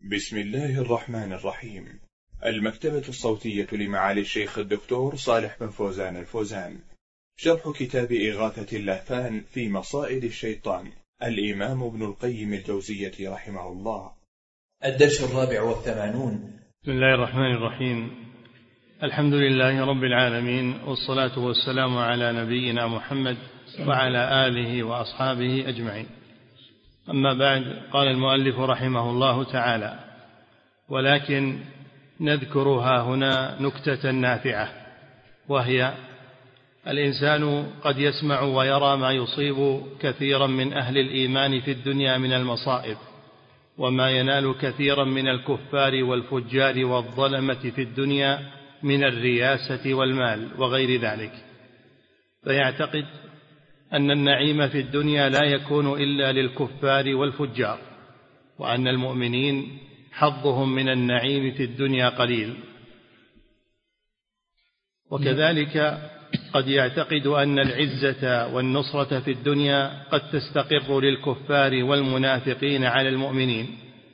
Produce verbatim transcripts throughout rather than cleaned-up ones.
بسم الله الرحمن الرحيم. المكتبة الصوتية لمعالي الشيخ الدكتور صالح بن فوزان الفوزان، شرح كتاب إغاثة اللهفان في مصائد الشيطان، الإمام ابن القيم الجوزية رحمه الله. الدرس الرابع والثمانون. بسم الله الرحمن الرحيم. الحمد لله رب العالمين، والصلاة والسلام على نبينا محمد وعلى آله وأصحابه أجمعين. أما بعد، قال المؤلف رحمه الله تعالى: ولكن نذكرها هنا نكتة نافعة، وهي: الإنسان قد يسمع ويرى ما يصيب كثيرا من أهل الإيمان في الدنيا من المصائب، وما ينال كثيرا من الكفار والفجار والظلمة في الدنيا من الرياسة والمال وغير ذلك، فيعتقد أن النعيم في الدنيا لا يكون إلا للكفار والفجار، وأن المؤمنين حظهم من النعيم في الدنيا قليل. وكذلك قد يعتقد أن العزة والنصرة في الدنيا قد تستقر للكفار والمنافقين على المؤمنين.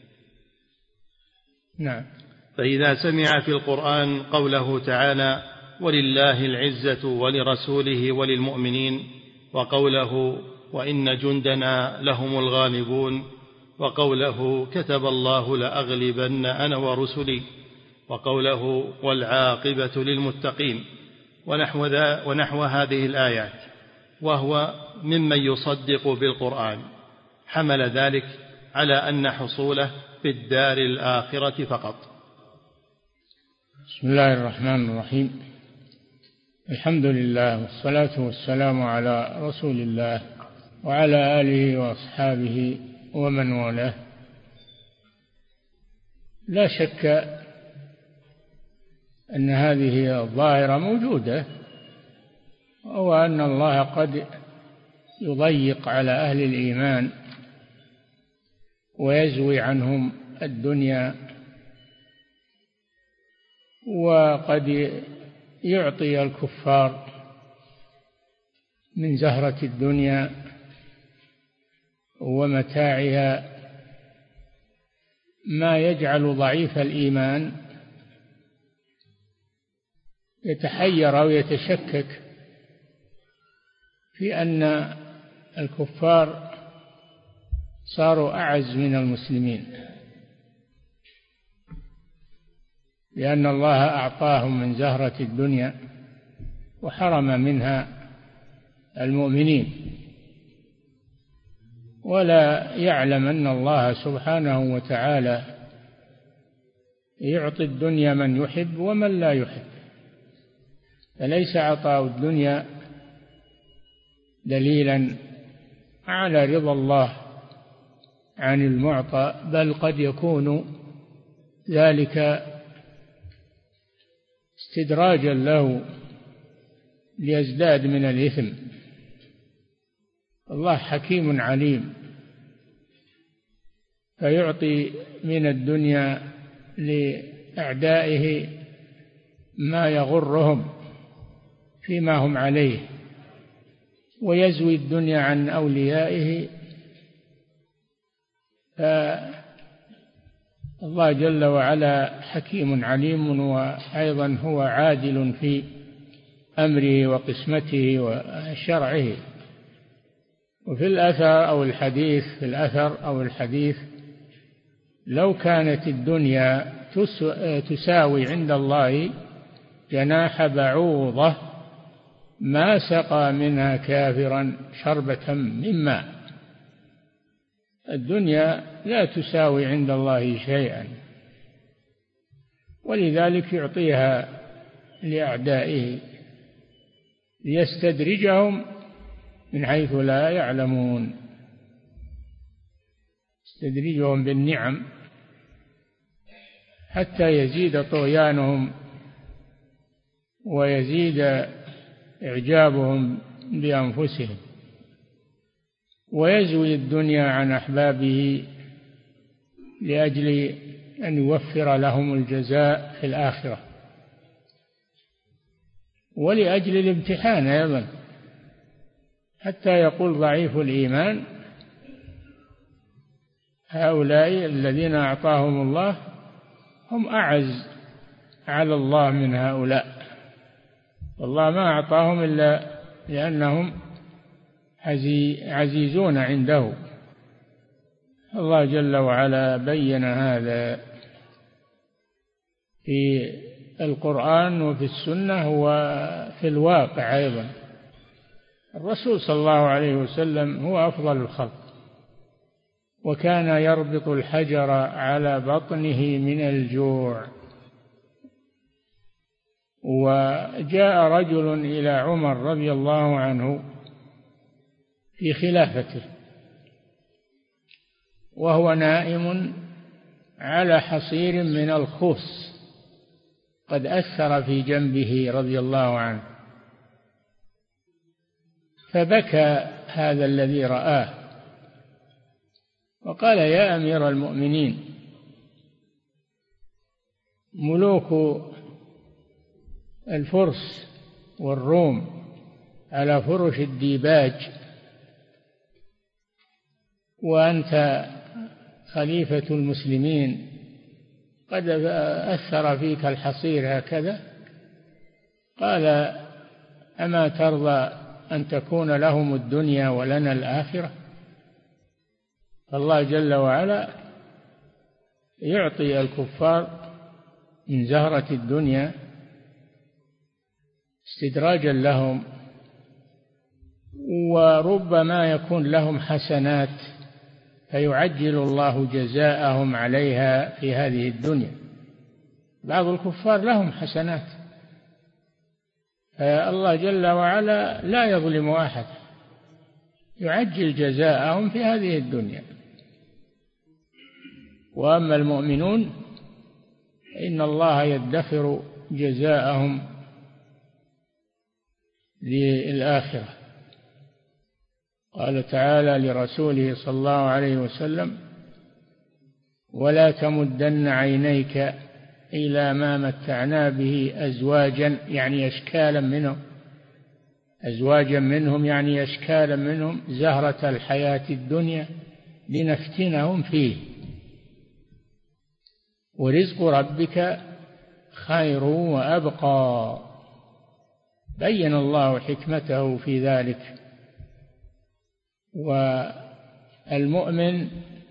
نعم. فإذا سمع في القرآن قوله تعالى: ولله العزة ولرسوله وللمؤمنين، وقوله: وإن جندنا لهم الغالبون، وقوله: كتب الله لأغلبن أنا ورسلي، وقوله: والعاقبة للمتقين، ونحو, ذا ونحو هذه الآيات، وهو ممن يصدق بالقرآن، حمل ذلك على أن حصوله في الدار الآخرة فقط. بسم الله الرحمن الرحيم. الحمد لله، والصلاة والسلام على رسول الله وعلى آله وأصحابه ومن والاه. لا شك أن هذه الظاهرة موجودة، وأن الله قد يضيق على أهل الإيمان ويزوي عنهم الدنيا، وقد يعطي الكفار من زهرة الدنيا ومتاعها ما يجعل ضعيف الإيمان يتحير أو يتشكك في أن الكفار صاروا أعز من المسلمين، لأن الله أعطاهم من زهرة الدنيا وحرم منها المؤمنين، ولا يعلم أن الله سبحانه وتعالى يعطي الدنيا من يحب ومن لا يحب، فليس عطاء الدنيا دليلا على رضا الله عن المعطى، بل قد يكون ذلك استدراجا له ليزداد من الإثم. الله حكيم عليم، فيعطي من الدنيا لأعدائه ما يغرهم فيما هم عليه، ويزوي الدنيا عن أوليائه. فالله جل وعلا حكيم عليم، وأيضا هو عادل في أمره وقسمته وشرعه. وفي الأثر أو الحديث في الأثر أو الحديث لو كانت الدنيا تساوي عند الله جناح بعوضة ما سقى منها كافرا شربة من ماء. الدنيا لا تساوي عند الله شيئا، ولذلك يعطيها لأعدائه ليستدرجهم من حيث لا يعلمون، يستدرجهم بالنعم حتى يزيد طغيانهم ويزيد إعجابهم بأنفسهم، ويزوي الدنيا عن أحبابه لأجل أن يوفر لهم الجزاء في الآخرة، ولأجل الامتحان أيضا، حتى يقول ضعيف الإيمان: هؤلاء الذين أعطاهم الله هم أعز على الله من هؤلاء، والله ما أعطاهم إلا لأنهم عزيزون عنده. الله جل وعلا بين هذا في القرآن وفي السنة وفي الواقع أيضا. الرسول صلى الله عليه وسلم هو أفضل الخلق، وكان يربط الحجر على بطنه من الجوع. وجاء رجل إلى عمر رضي الله عنه في خلافته وهو نائم على حصير من الخوص قد أثر في جنبه رضي الله عنه، فبكى هذا الذي رآه وقال: يا أمير المؤمنين، ملوك الفرس والروم على فرش الديباج، وأنت خليفة المسلمين قد أثر فيك الحصير هكذا. قال: أما ترضى أن تكون لهم الدنيا ولنا الآخرة؟ فالله جل وعلا يعطي الكفار من زهرة الدنيا استدراجا لهم، وربما يكون لهم حسنات فيعجل الله جزاءهم عليها في هذه الدنيا. بعض الكفار لهم حسنات، فالله جل وعلا لا يظلم أحد، يعجل جزاءهم في هذه الدنيا. وأما المؤمنون إن الله يدخر جزاءهم للآخرة. قال تعالى لرسوله صلى الله عليه وسلم: ولا تمدن عينيك إلى ما متعنا به أزواجا، يعني أشكالا منهم، أزواجا منهم يعني أشكالا منهم، زهرة الحياة الدنيا لنفتنهم فيه، ورزق ربك خير وأبقى. بين الله حكمته في ذلك. والمؤمن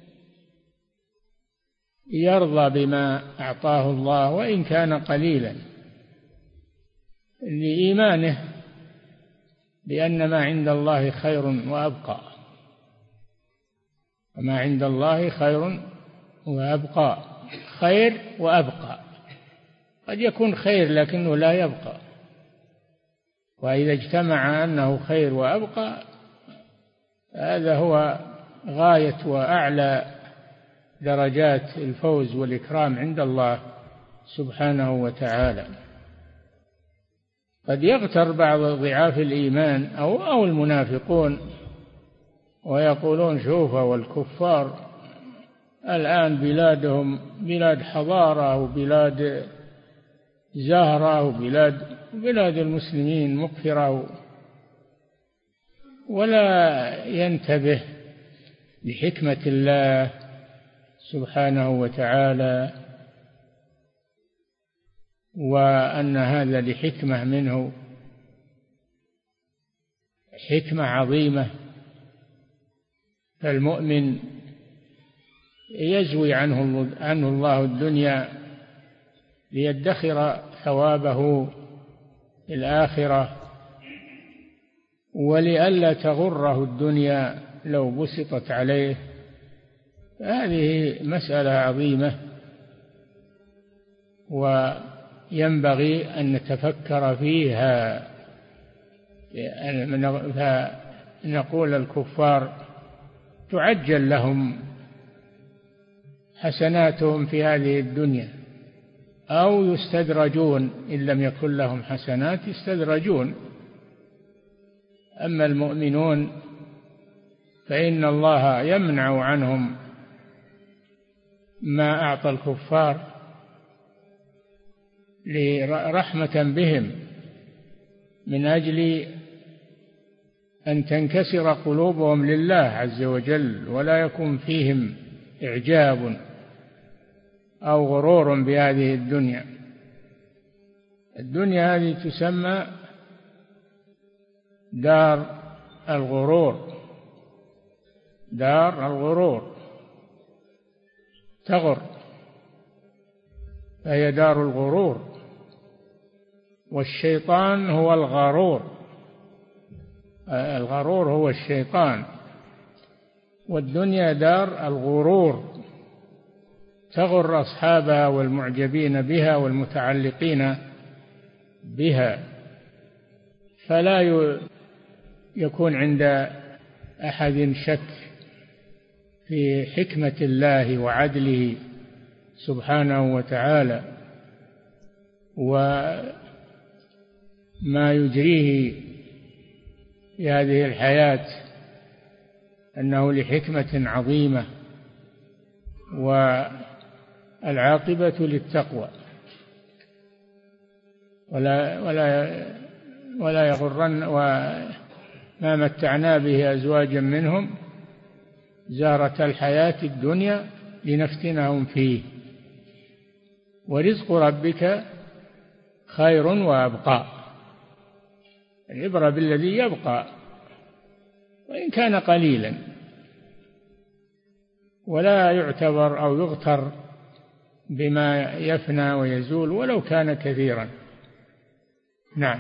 يرضى بما أعطاه الله وإن كان قليلا لإيمانه بأن ما عند الله خير وأبقى، وما عند الله خير وأبقى. خير وأبقى، قد يكون خير لكنه لا يبقى، وإذا اجتمع أنه خير وأبقى هذا هو غاية وأعلى درجات الفوز والإكرام عند الله سبحانه وتعالى. قد يغتر بعض ضعاف الإيمان أو أو المنافقون ويقولون: شوفوا والكفار الآن بلادهم بلاد حضارة وبلاد زهرة وبلاد بلاد المسلمين مقفرة، ولا ينتبه لحكمة الله سبحانه وتعالى، وأن هذا لحكمة منه، حكمة عظيمة. فالمؤمن يزوي عنه عنه الله الدنيا ليدخر ثوابه في الآخرة، ولئلا تغره الدنيا لو بسطت عليه. هذه مسألة عظيمة وينبغي أن نتفكر فيها. فنقول الكفار تعجل لهم حسناتهم في هذه الدنيا، أو يستدرجون إن لم يكن لهم حسنات يستدرجون. أما المؤمنون فإن الله يمنع عنهم ما أعطى الكفار رحمة بهم، من أجل أن تنكسر قلوبهم لله عز وجل، ولا يكون فيهم إعجاب أو غرور بهذه الدنيا. الدنيا هذه تسمى دار الغرور، دار الغرور تغر، فهي دار الغرور، والشيطان هو الغرور، الغرور هو الشيطان، والدنيا دار الغرور تغر أصحابها والمعجبين بها والمتعلقين بها. فلا يكون عند أحد شك في حكمة الله وعدله سبحانه وتعالى وما يجريه في هذه الحياة، أنه لحكمة عظيمة، والعاقبة للتقوى. ولا ولا ولا يغرن وما متعنا به أزواجا منهم زارة الحياة الدنيا لنفتنهم فيه، ورزق ربك خير وأبقى. العبرة بالذي يبقى وإن كان قليلا، ولا يعتبر أو يغتر بما يفنى ويزول ولو كان كثيرا. نعم.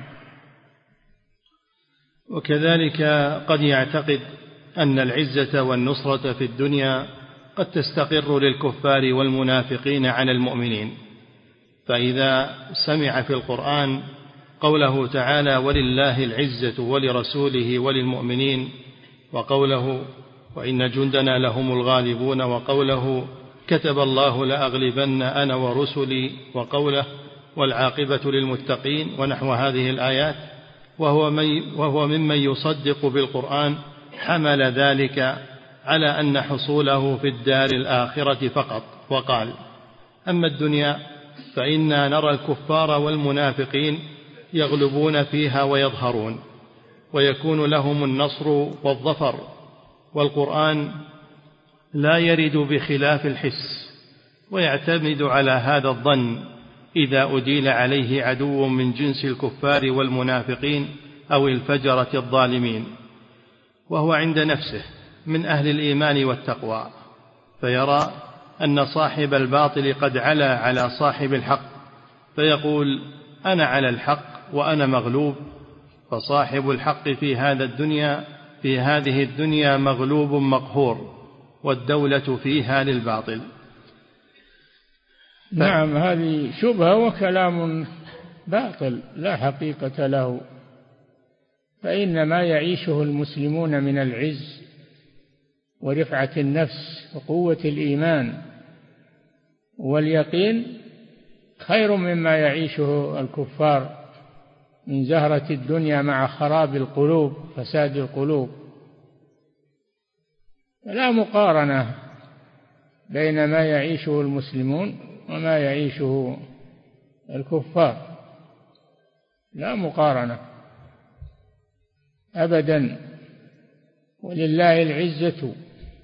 وكذلك قد يعتقد أن العزة والنصرة في الدنيا قد تستقر للكفار والمنافقين على المؤمنين، فإذا سمع في القرآن قوله تعالى ولله العزة ولرسوله وللمؤمنين، وقوله وإن جندنا لهم الغالبون، وقوله كتب الله لأغلبن أنا ورسلي، وقوله والعاقبة للمتقين، ونحو هذه الآيات، وهو, من وهو ممن يصدق بالقرآن، حمل ذلك على أن حصوله في الدار الآخرة فقط، وقال أما الدنيا فإنا نرى الكفار والمنافقين يغلبون فيها ويظهرون، ويكون لهم النصر والظفر، والقرآن لا يرد بخلاف الحس، ويعتمد على هذا الظن إذا أديل عليه عدو من جنس الكفار والمنافقين أو الفجرة الظالمين، وهو عند نفسه من أهل الإيمان والتقوى، فيرى أن صاحب الباطل قد علا على صاحب الحق، فيقول أنا على الحق وأنا مغلوب. فصاحب الحق في هذا الدنيا في هذه الدنيا مغلوب مقهور، والدولة فيها للباطل. ف... نعم، هذه شبهة وكلام باطل لا حقيقة له، فإن ما يعيشه المسلمون من العز ورفعة النفس وقوة الإيمان واليقين خير مما يعيشه الكفار من زهرة الدنيا مع خراب القلوب، فساد القلوب. لا مقارنة بين ما يعيشه المسلمون وما يعيشه الكفار، لا مقارنة أبدا. ولله العزة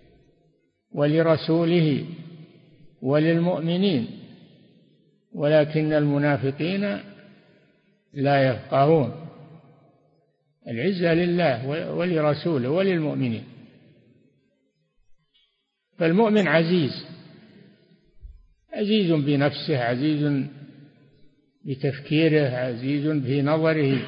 ولرسوله وللمؤمنين ولكن المنافقين لا يفقهون. العزة لله ولرسوله وللمؤمنين. فالمؤمن عزيز، عزيز بنفسه، عزيز بتفكيره، عزيز في نظره،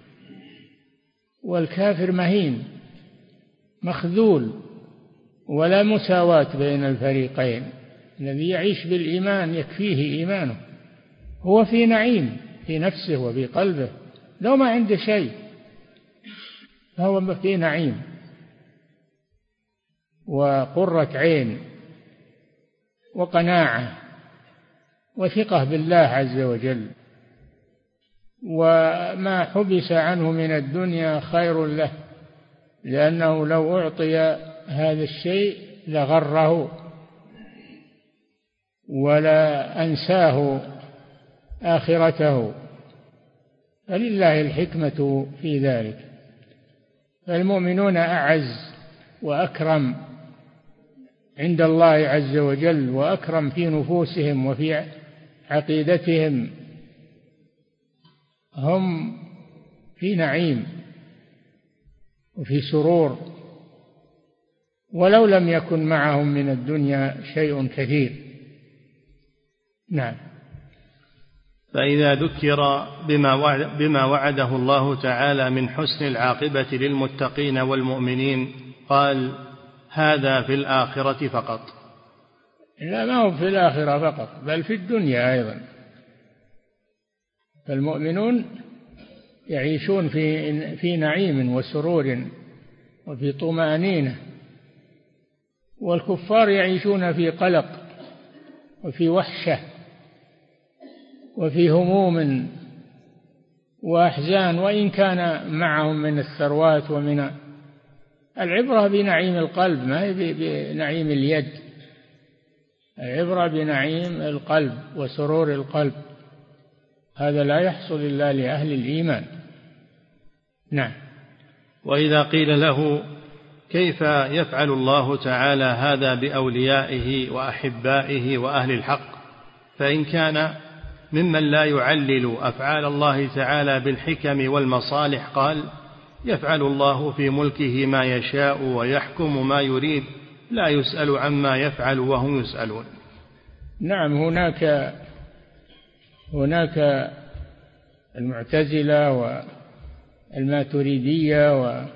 والكافر مهين مخذول، ولا مساواة بين الفريقين. الذي يعيش بالإيمان يكفيه إيمانه، هو في نعيم في نفسه وفي قلبه، لو ما عنده شيء فهو في نعيم وقرة عين وقناعة وثقة بالله عز وجل. وما حبس عنه من الدنيا خير له، لأنه لو أعطي هذا الشيء لغره ولا أنساه آخرته، فلله الحكمة في ذلك. فالمؤمنون أعز وأكرم عند الله عز وجل وأكرم في نفوسهم وفي عقيدتهم، هم في نعيم وفي سرور، ولو لم يكن معهم من الدنيا شيء كثير. نعم. فإذا ذكر بما وعد بما وعده الله تعالى من حسن العاقبة للمتقين والمؤمنين قال: هذا في الآخرة فقط. لا، ما هو في الآخرة فقط، بل في الدنيا أيضا. فالمؤمنون يعيشون في في نعيم وسرور وفي طمأنينة، والكفار يعيشون في قلق وفي وحشة وفي هموم وأحزان، وإن كان معهم من الثروات ومن العبرة بنعيم القلب، ما هي بنعيم اليد، العبرة بنعيم القلب وسرور القلب، هذا لا يحصل إلا لأهل الإيمان. نعم. وإذا قيل له: كيف يفعل الله تعالى هذا بأوليائه وأحبائه وأهل الحق؟ فإن كان ممن لا يعلل أفعال الله تعالى بالحكم والمصالح قال: يفعل الله في ملكه ما يشاء ويحكم ما يريد، لا يسأل عما يفعل وهم يسألون. نعم. هناك هناك المعتزلة والماتريدية و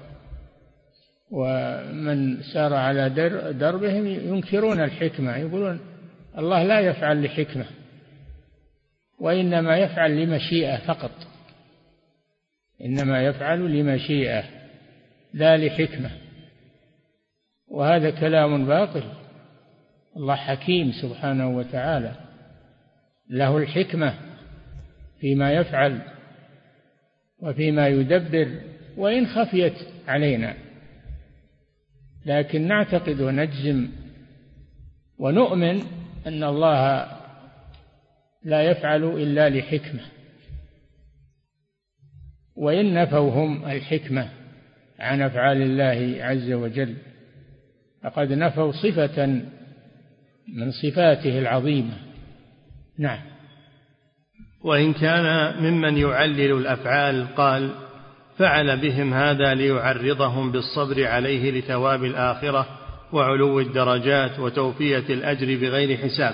ومن سار على دربهم ينكرون الحكمة، يقولون الله لا يفعل لحكمة، وإنما يفعل لمشيئة فقط، إنما يفعل لمشيئة لا لحكمة، وهذا كلام باطل. الله حكيم سبحانه وتعالى، له الحكمة فيما يفعل وفيما يدبر، وإن خفيت علينا، لكن نعتقد ونجزم ونؤمن أن الله لا يفعل إلا لحكمة، وإن نفوا هم الحكمة عن أفعال الله عز وجل فقد نفوا صفة من صفاته العظيمة. نعم. وإن كان ممن يعلل الأفعال قال: فعل بهم هذا ليعرضهم بالصبر عليه لثواب الآخرة وعلو الدرجات وتوفية الأجر بغير حساب.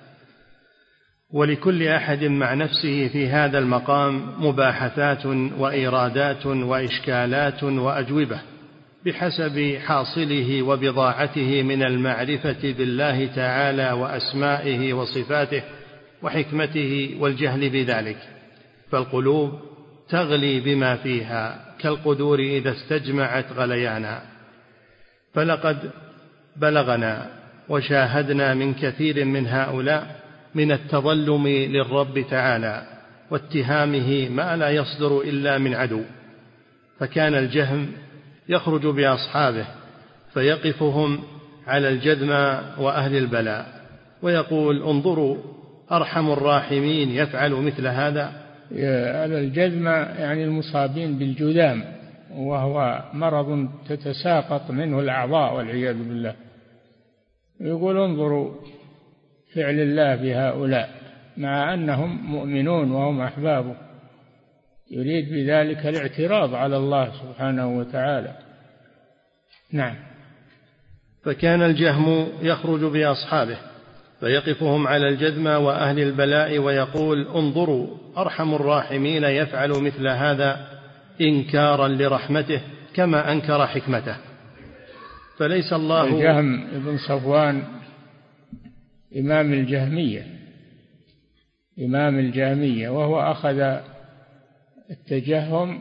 ولكل أحد مع نفسه في هذا المقام مباحثات وإيرادات وإشكالات وأجوبة بحسب حاصله وبضاعته من المعرفة بالله تعالى وأسمائه وصفاته وحكمته والجهل بذلك، فالقلوب تغلي بما فيها كالقدور إذا استجمعت غليانا. فلقد بلغنا وشاهدنا من كثير من هؤلاء من التظلم للرب تعالى واتهامه ما لا يصدر إلا من عدو، فكان الجهم يخرج بأصحابه فيقفهم على الجذم وأهل البلاء ويقول: انظروا أرحم الراحمين يفعل مثل هذا. على الجذم يعني المصابين بالجذام، وهو مرض تتساقط منه الأعضاء والعياذ بالله. يقول: انظروا فعل الله بهؤلاء مع أنهم مؤمنون وهم أحبابه، يريد بذلك الاعتراض على الله سبحانه وتعالى. نعم. فكان الجهم يخرج بأصحابه فيقفهم على الجذم وأهل البلاء ويقول: انظروا أرحم الراحمين يفعل مثل هذا، إنكارا لرحمته كما أنكر حكمته. فليس الله. الجهم ابن صفوان إمام الجهمية إمام الجهمية وهو أخذ التجهم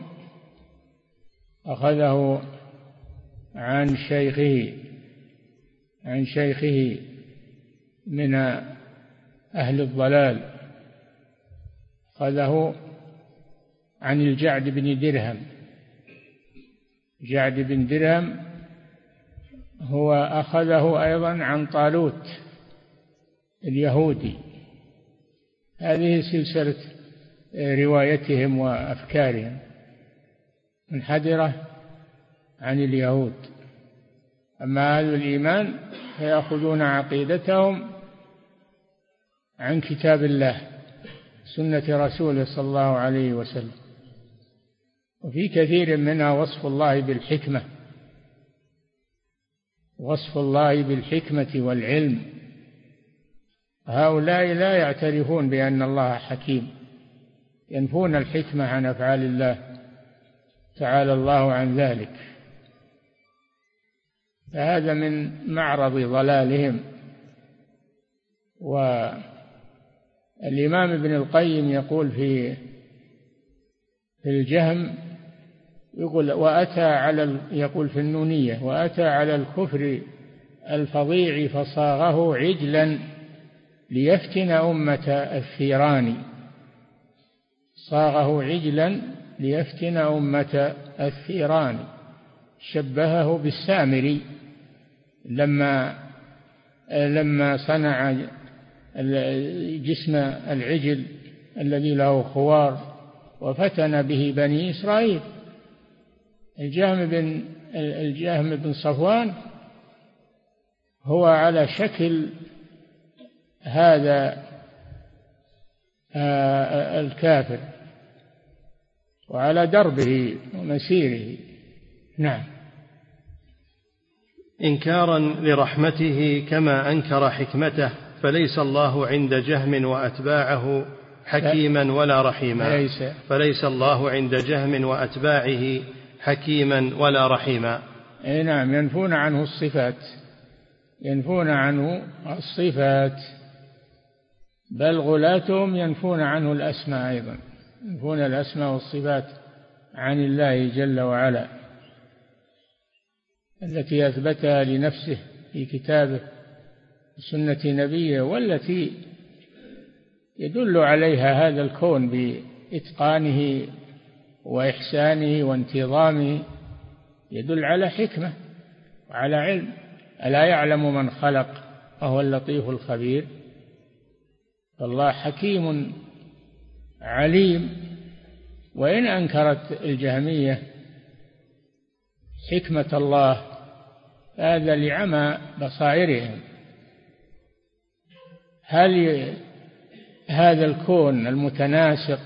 أخذه عن شيخه عن شيخه من أهل الضلال، أخذه عن الجعد بن درهم. جعد بن درهم هو أخذه أيضا عن طالوت اليهودي. هذه سلسلة روايتهم وأفكارهم منحدرة عن اليهود، أما أهل الإيمان فيأخذون عقيدتهم عن كتاب الله سنة رسوله صلى الله عليه وسلم. وفي كثير منها وصف الله بالحكمة، وصف الله بالحكمة والعلم. هؤلاء لا يعترفون بأن الله حكيم، ينفون الحكمة عن أفعال الله تعالى الله عن ذلك. فهذا من معرض ضلالهم. والإمام ابن القيم يقول في في الجهم، يقول وأتى على يقول في النونية وأتى على الكفر الفظيع فصاغه عجلا ليفتن أمة الثيران. صاغه عجلا ليفتن أمة الثيران، شبهه بالسامري لما لما صنع جسم العجل الذي له خوار وفتن به بني إسرائيل. الجهم بن الجهم بن صفوان هو على شكل هذا الكافر وعلى دربه ومسيره. نعم. إنكارا لرحمته كما أنكر حكمته، فليس الله عند جهم وأتباعه حكيما ولا رحيما. ليس فليس الله عند جهم وأتباعه حكيما ولا رحيما. أي نعم، ينفون عنه الصفات، ينفون عنه الصفات، بل غلاتهم ينفون عنه الأسماء أيضا، ينفون الأسماء والصفات عن الله جل وعلا التي أثبتها لنفسه في كتابه وسنة نبيه، والتي يدل عليها هذا الكون بإتقانه وإحسانه وانتظامه، يدل على حكمة وعلى علم. ألا يعلم من خلق وهو اللطيف الخبير؟ فالله حكيم عليم. وإن أنكرت الجهمية حكمة الله هذا لعمى بصائرهم. هل هذا الكون المتناسق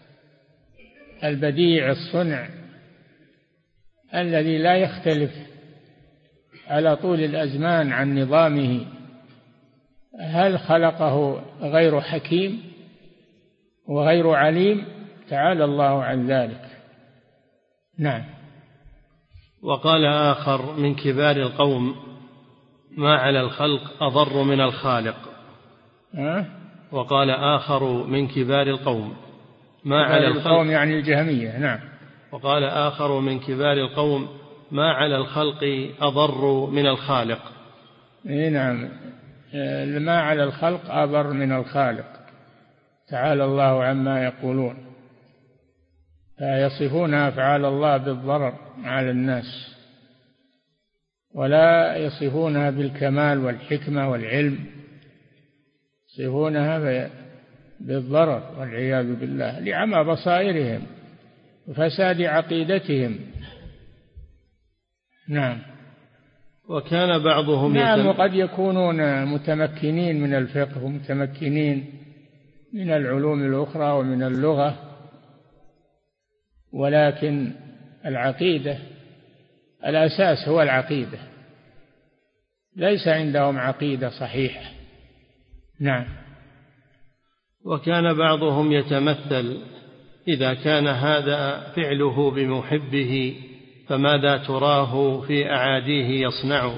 البديع الصنع الذي لا يختلف على طول الأزمان عن نظامه، هل خلقه غير حكيم وغير عليم؟ تعالى الله عن ذلك. نعم. وقال آخر من كبار القوم: ما على الخلق أضر من الخالق. أه؟ وقال آخر من كبار القوم: ما على الخلق، القوم يعني الجهمية. نعم. وقال آخر من كبار القوم: ما على الخلق أضر من الخالق. إيه نعم، ما على الخلق أضر من الخالق، تعالى الله عما يقولون. فيصفون أفعال الله بالضرر على الناس، ولا يصفونها بالكمال والحكمة والعلم، يصفونها بالضرر والعياذ بالله، لعمى بصائرهم وفساد عقيدتهم. نعم. وكان بعضهم نعم. وقد يكونون متمكنين من الفقه ومتمكنين من العلوم الأخرى ومن اللغة، ولكن العقيدة الأساس هو العقيدة، ليس عندهم عقيدة صحيحة. نعم. وكان بعضهم يتمثل: إذا كان هذا فعله بمحبه فماذا تراه في أعاديه يصنع.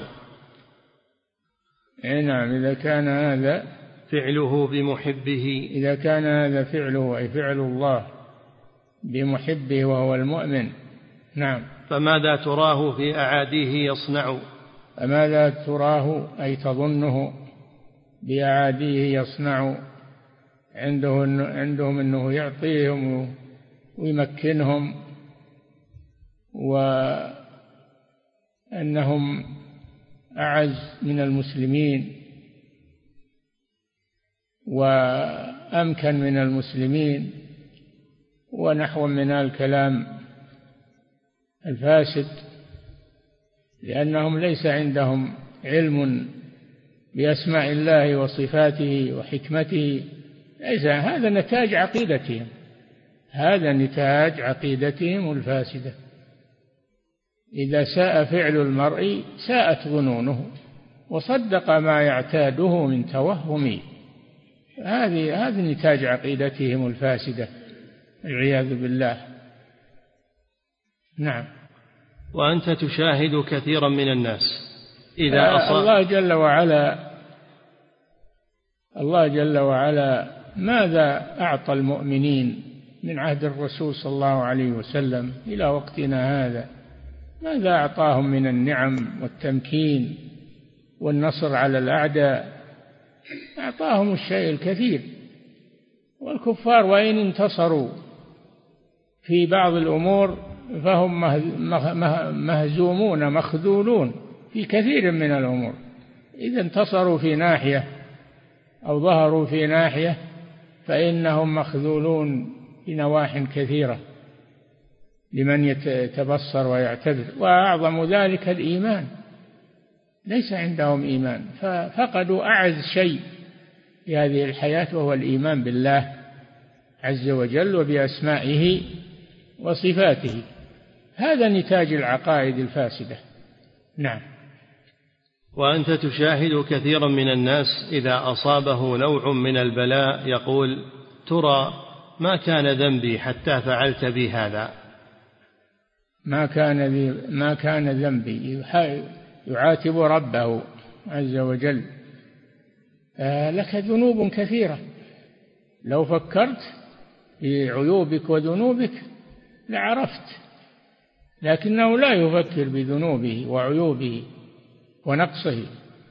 نعم. إذا كان هذا فعله بمحبه، إذا كان هذا فعله أي فعل الله بمحبه وهو المؤمن. نعم. فماذا تراه في أعاديه يصنع. فماذا تراه أي تظنه بأعاديه يصنع، عنده عندهم أنه يعطيهم ويمكنهم، وأنهم أعز من المسلمين وأمكن من المسلمين، ونحو من الكلام الفاسد لأنهم ليس عندهم علم بأسماء الله وصفاته وحكمته. ليس هذا نتاج عقيدتهم، هذا نتاج عقيدتهم الفاسدة. إذا ساء فعل المرء ساءت ظنونه، وصدق ما يعتاده من توهم. هذه هذه نتاج عقيدتهم الفاسدة والعياذ بالله. نعم. وأنت تشاهد كثيرا من الناس إذا أصاب الله جل وعلا الله جل وعلا ماذا أعطى المؤمنين من عهد الرسول صلى الله عليه وسلم إلى وقتنا هذا؟ ماذا أعطاهم من النعم والتمكين والنصر على الأعداء؟ أعطاهم الشيء الكثير. والكفار وإن انتصروا في بعض الأمور فهم مهزومون مخذولون في كثير من الأمور. إذا انتصروا في ناحية أو ظهروا في ناحية فإنهم مخذولون في نواح كثيرة لمن يتبصر ويعتبر. وأعظم ذلك الإيمان، ليس عندهم إيمان، ففقدوا أعز شيء في هذه الحياة وهو الإيمان بالله عز وجل وبأسمائه وصفاته. هذا نتاج العقائد الفاسدة. نعم. وأنت تشاهد كثيرا من الناس إذا أصابه نوع من البلاء يقول: ترى ما كان ذنبي حتى فعلت بي هذا. ما كان بي ما كان ذنبي، يعاتب ربه عز وجل. آه لك ذنوب كثيرة، لو فكرت في عيوبك وذنوبك لعرفت، لكنه لا يفكر بذنوبه وعيوبه ونقصه،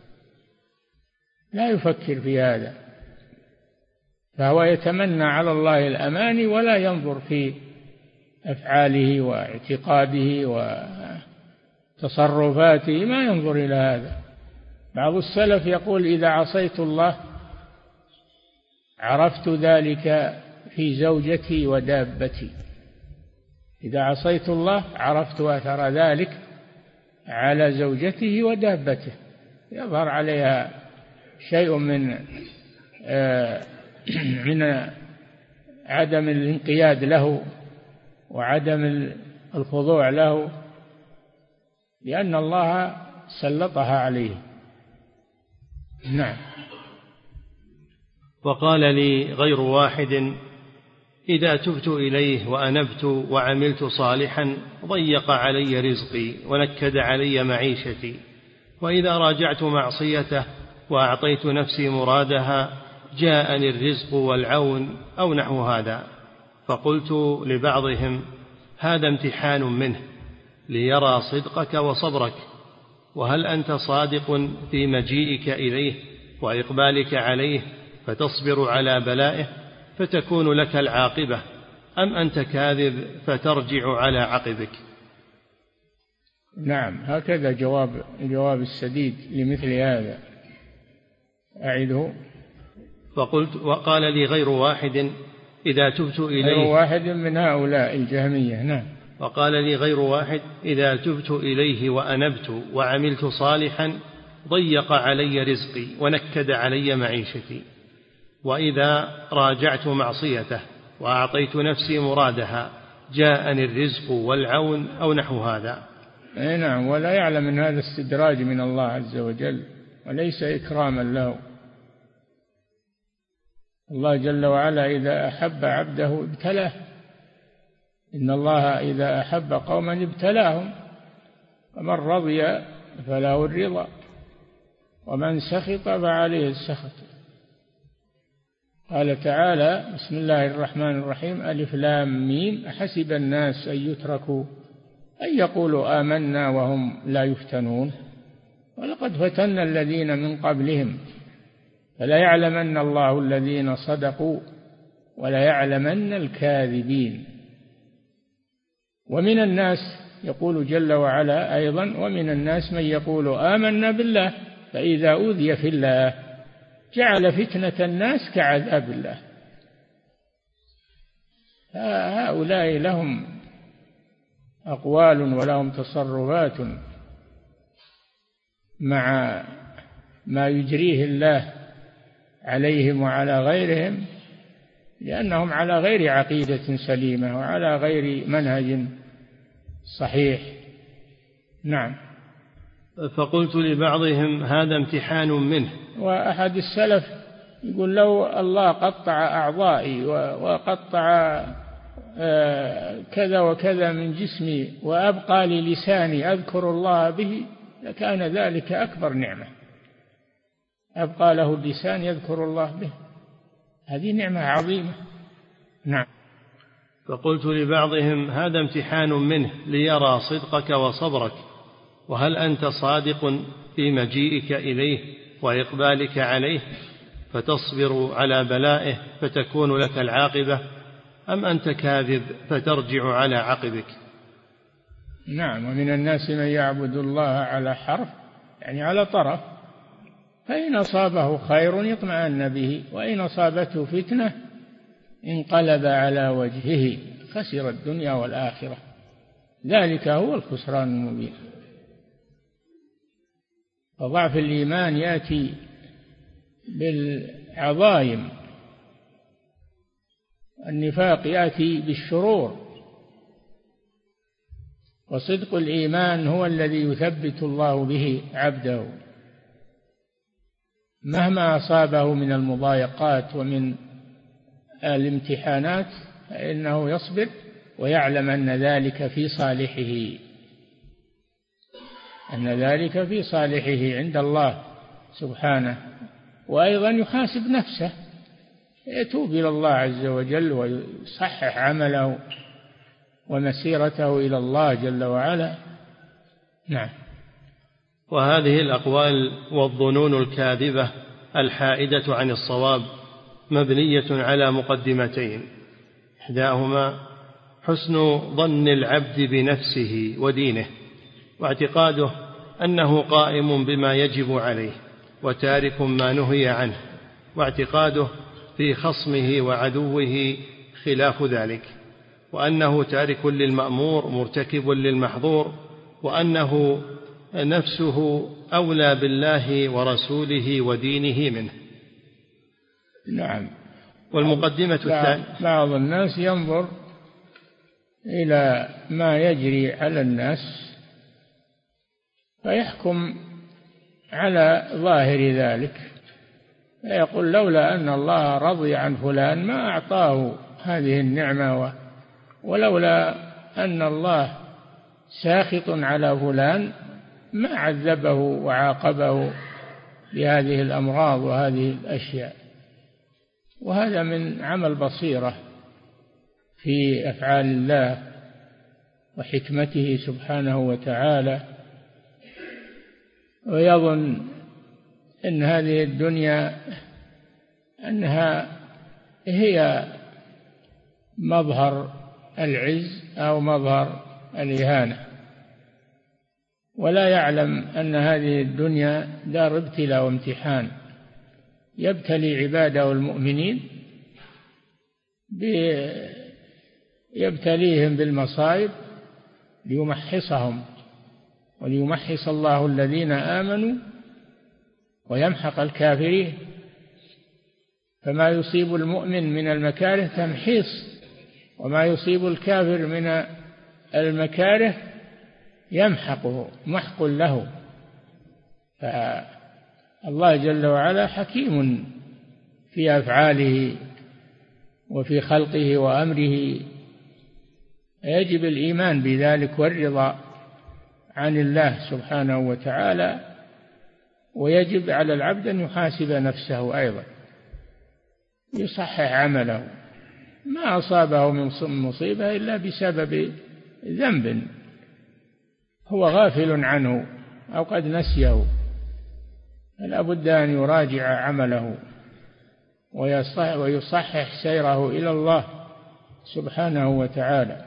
لا يفكر في هذا، فهو يتمنى على الله الأماني ولا ينظر في أفعاله واعتقاده وتصرفاته، ما ينظر إلى هذا. بعض السلف يقول: إذا عصيت الله عرفت ذلك في زوجتي ودابتي. إذا عصيت الله عرفت أثر ذلك على زوجته ودابته، يظهر عليها شيء من من عدم الانقياد له وعدم الخضوع له، لأن الله سلطها عليه. نعم. وقال لي غير واحد: إذا تبت إليه وأنبت وعملت صالحا ضيق علي رزقي ونكد علي معيشتي، وإذا راجعت معصيته وأعطيت نفسي مرادها جاءني الرزق والعون أو نحو هذا. فقلت لبعضهم: هذا امتحان منه ليرى صدقك وصبرك، وهل أنت صادق في مجيئك إليه وإقبالك عليه فتصبر على بلائه فتكون لك العاقبة، أم أنت كاذب فترجع على عقبك؟ نعم، هكذا جواب جواب السديد لمثل هذا. أعده. فقلت: وقال لي غير واحد: إذا تبت إليه. غير واحد من هؤلاء الجهمية. نعم. وقال لي غير واحد: إذا تبت إليه وأنبت وعملت صالحا ضيق علي رزقي ونكد علي معيشتي، وإذا راجعت معصيته وأعطيت نفسي مرادها جاءني الرزق والعون أو نحو هذا. أي نعم. ولا يعلم من هذا استدراج من الله عز وجل وليس إكراما له. الله جل وعلا إذا أحب عبده ابتلاه، إن الله إذا أحب قوما ابتلاهم، فمن رضي فله الرضا ومن سخط فعليه السخط. قال تعالى: بسم الله الرحمن الرحيم، ألف لام ميم، أحسب الناس أن يتركوا أن يقولوا آمنا وهم لا يفتنون، ولقد فتنا الذين من قبلهم فلا يعلمن الله الذين صدقوا ولا يعلمن الكاذبين. ومن الناس، يقول جل وعلا أيضا: ومن الناس من يقول آمنا بالله فإذا أوذي في الله جعل فتنة الناس كعذاب الله. هؤلاء لهم أقوال ولهم تصرفات مع ما يجريه الله عليهم وعلى غيرهم، لأنهم على غير عقيدة سليمة وعلى غير منهج صحيح. نعم. فقلت لبعضهم هذا امتحان منه. وأحد السلف يقول لو الله قطع أعضائي وقطع كذا وكذا من جسمي وأبقى لي لساني أذكر الله به لكان ذلك أكبر نعمة. أبقى له اللسان يذكر الله به، هذه نعمة عظيمة. نعم. فقلت لبعضهم هذا امتحان منه ليرى صدقك وصبرك، وهل أنت صادق في مجيئك إليه وإقبالك عليه فتصبر على بلائه فتكون لك العاقبة، أم أنت كاذب فترجع على عقبك؟ نعم. ومن الناس من يعبد الله على حرف، يعني على طرف، فإن أصابه خير يطمئن به، وإن أصابته فتنة انقلب على وجهه خسر الدنيا والآخرة، ذلك هو الخسران المبين. فضعف الإيمان يأتي بالعظائم، النفاق يأتي بالشرور، وصدق الإيمان هو الذي يثبت الله به عبده مهما أصابه من المضايقات ومن الامتحانات، فإنه يصبر ويعلم أن ذلك في صالحه، أن ذلك في صالحه عند الله سبحانه. وأيضا يحاسب نفسه، يتوب إلى الله عز وجل ويصحح عمله ومسيرته إلى الله جل وعلا. نعم. وهذه الأقوال والظنون الكاذبة الحائدة عن الصواب مبنية على مقدمتين، إحداهما حسن ظن العبد بنفسه ودينه، واعتقاده أنه قائم بما يجب عليه وتارك ما نهي عنه، واعتقاده في خصمه وعدوه خلاف ذلك، وأنه تارك للمأمور مرتكب للمحظور، وأنه نفسه أولى بالله ورسوله ودينه منه. نعم. والمقدمة الثانية، بعض الناس ينظر إلى ما يجري على الناس فيحكم على ظاهر ذلك، فيقول لولا أن الله رضي عن فلان ما أعطاه هذه النعمة، ولولا أن الله ساخط على فلان ما عذبه وعاقبه بهذه الأمراض وهذه الأشياء. وهذا من عمل بصيرة في أفعال الله وحكمته سبحانه وتعالى، ويظن أن هذه الدنيا أنها هي مظهر العز أو مظهر الإهانة، ولا يعلم أن هذه الدنيا دار ابتلاء وامتحان، يبتلي عباده المؤمنين، يبتليهم بالمصائب ليمحصهم، وليمحص الله الذين آمنوا ويمحق الكافرين. فما يصيب المؤمن من المكاره تمحيص، وما يصيب الكافر من المكاره يمحقه محق له. فالله جل وعلا حكيم في أفعاله وفي خلقه وأمره، يجب الإيمان بذلك والرضا عن الله سبحانه وتعالى، ويجب على العبد أن يحاسب نفسه أيضا، يصحح عمله. ما أصابه من مصيبة إلا بسبب ذنب هو غافل عنه أو قد نسيه، فلا بد أن يراجع عمله ويصحح سيره إلى الله سبحانه وتعالى.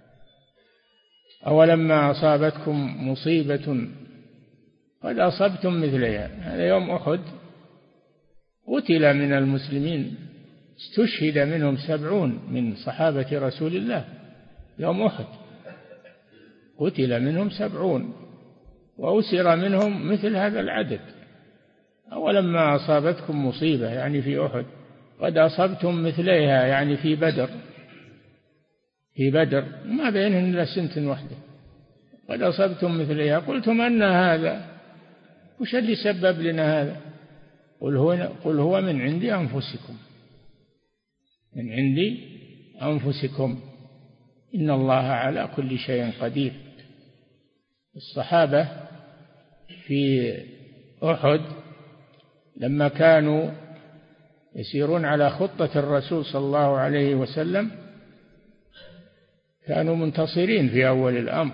أولما أصابتكم مصيبة قد أصبتم مثلها، هذا يوم أحد قتل من المسلمين، استشهد منهم سبعون من صحابة رسول الله يوم أحد، قتل منهم سبعون، وأسر منهم مثل هذا العدد. أولما أصابتكم مصيبة يعني في أحد قد أصبتم مثليها يعني في بدر في بدر ما بينهن إلا سنة واحدة قد أصبتم مثليها قلتم أن هذا وش اللي سبب لنا هذا؟ قل هو, قل هو من عندي أنفسكم من عندي أنفسكم إن الله على كل شيء قدير. الصحابة في أحد لما كانوا يسيرون على خطة الرسول صلى الله عليه وسلم كانوا منتصرين في أول الأمر،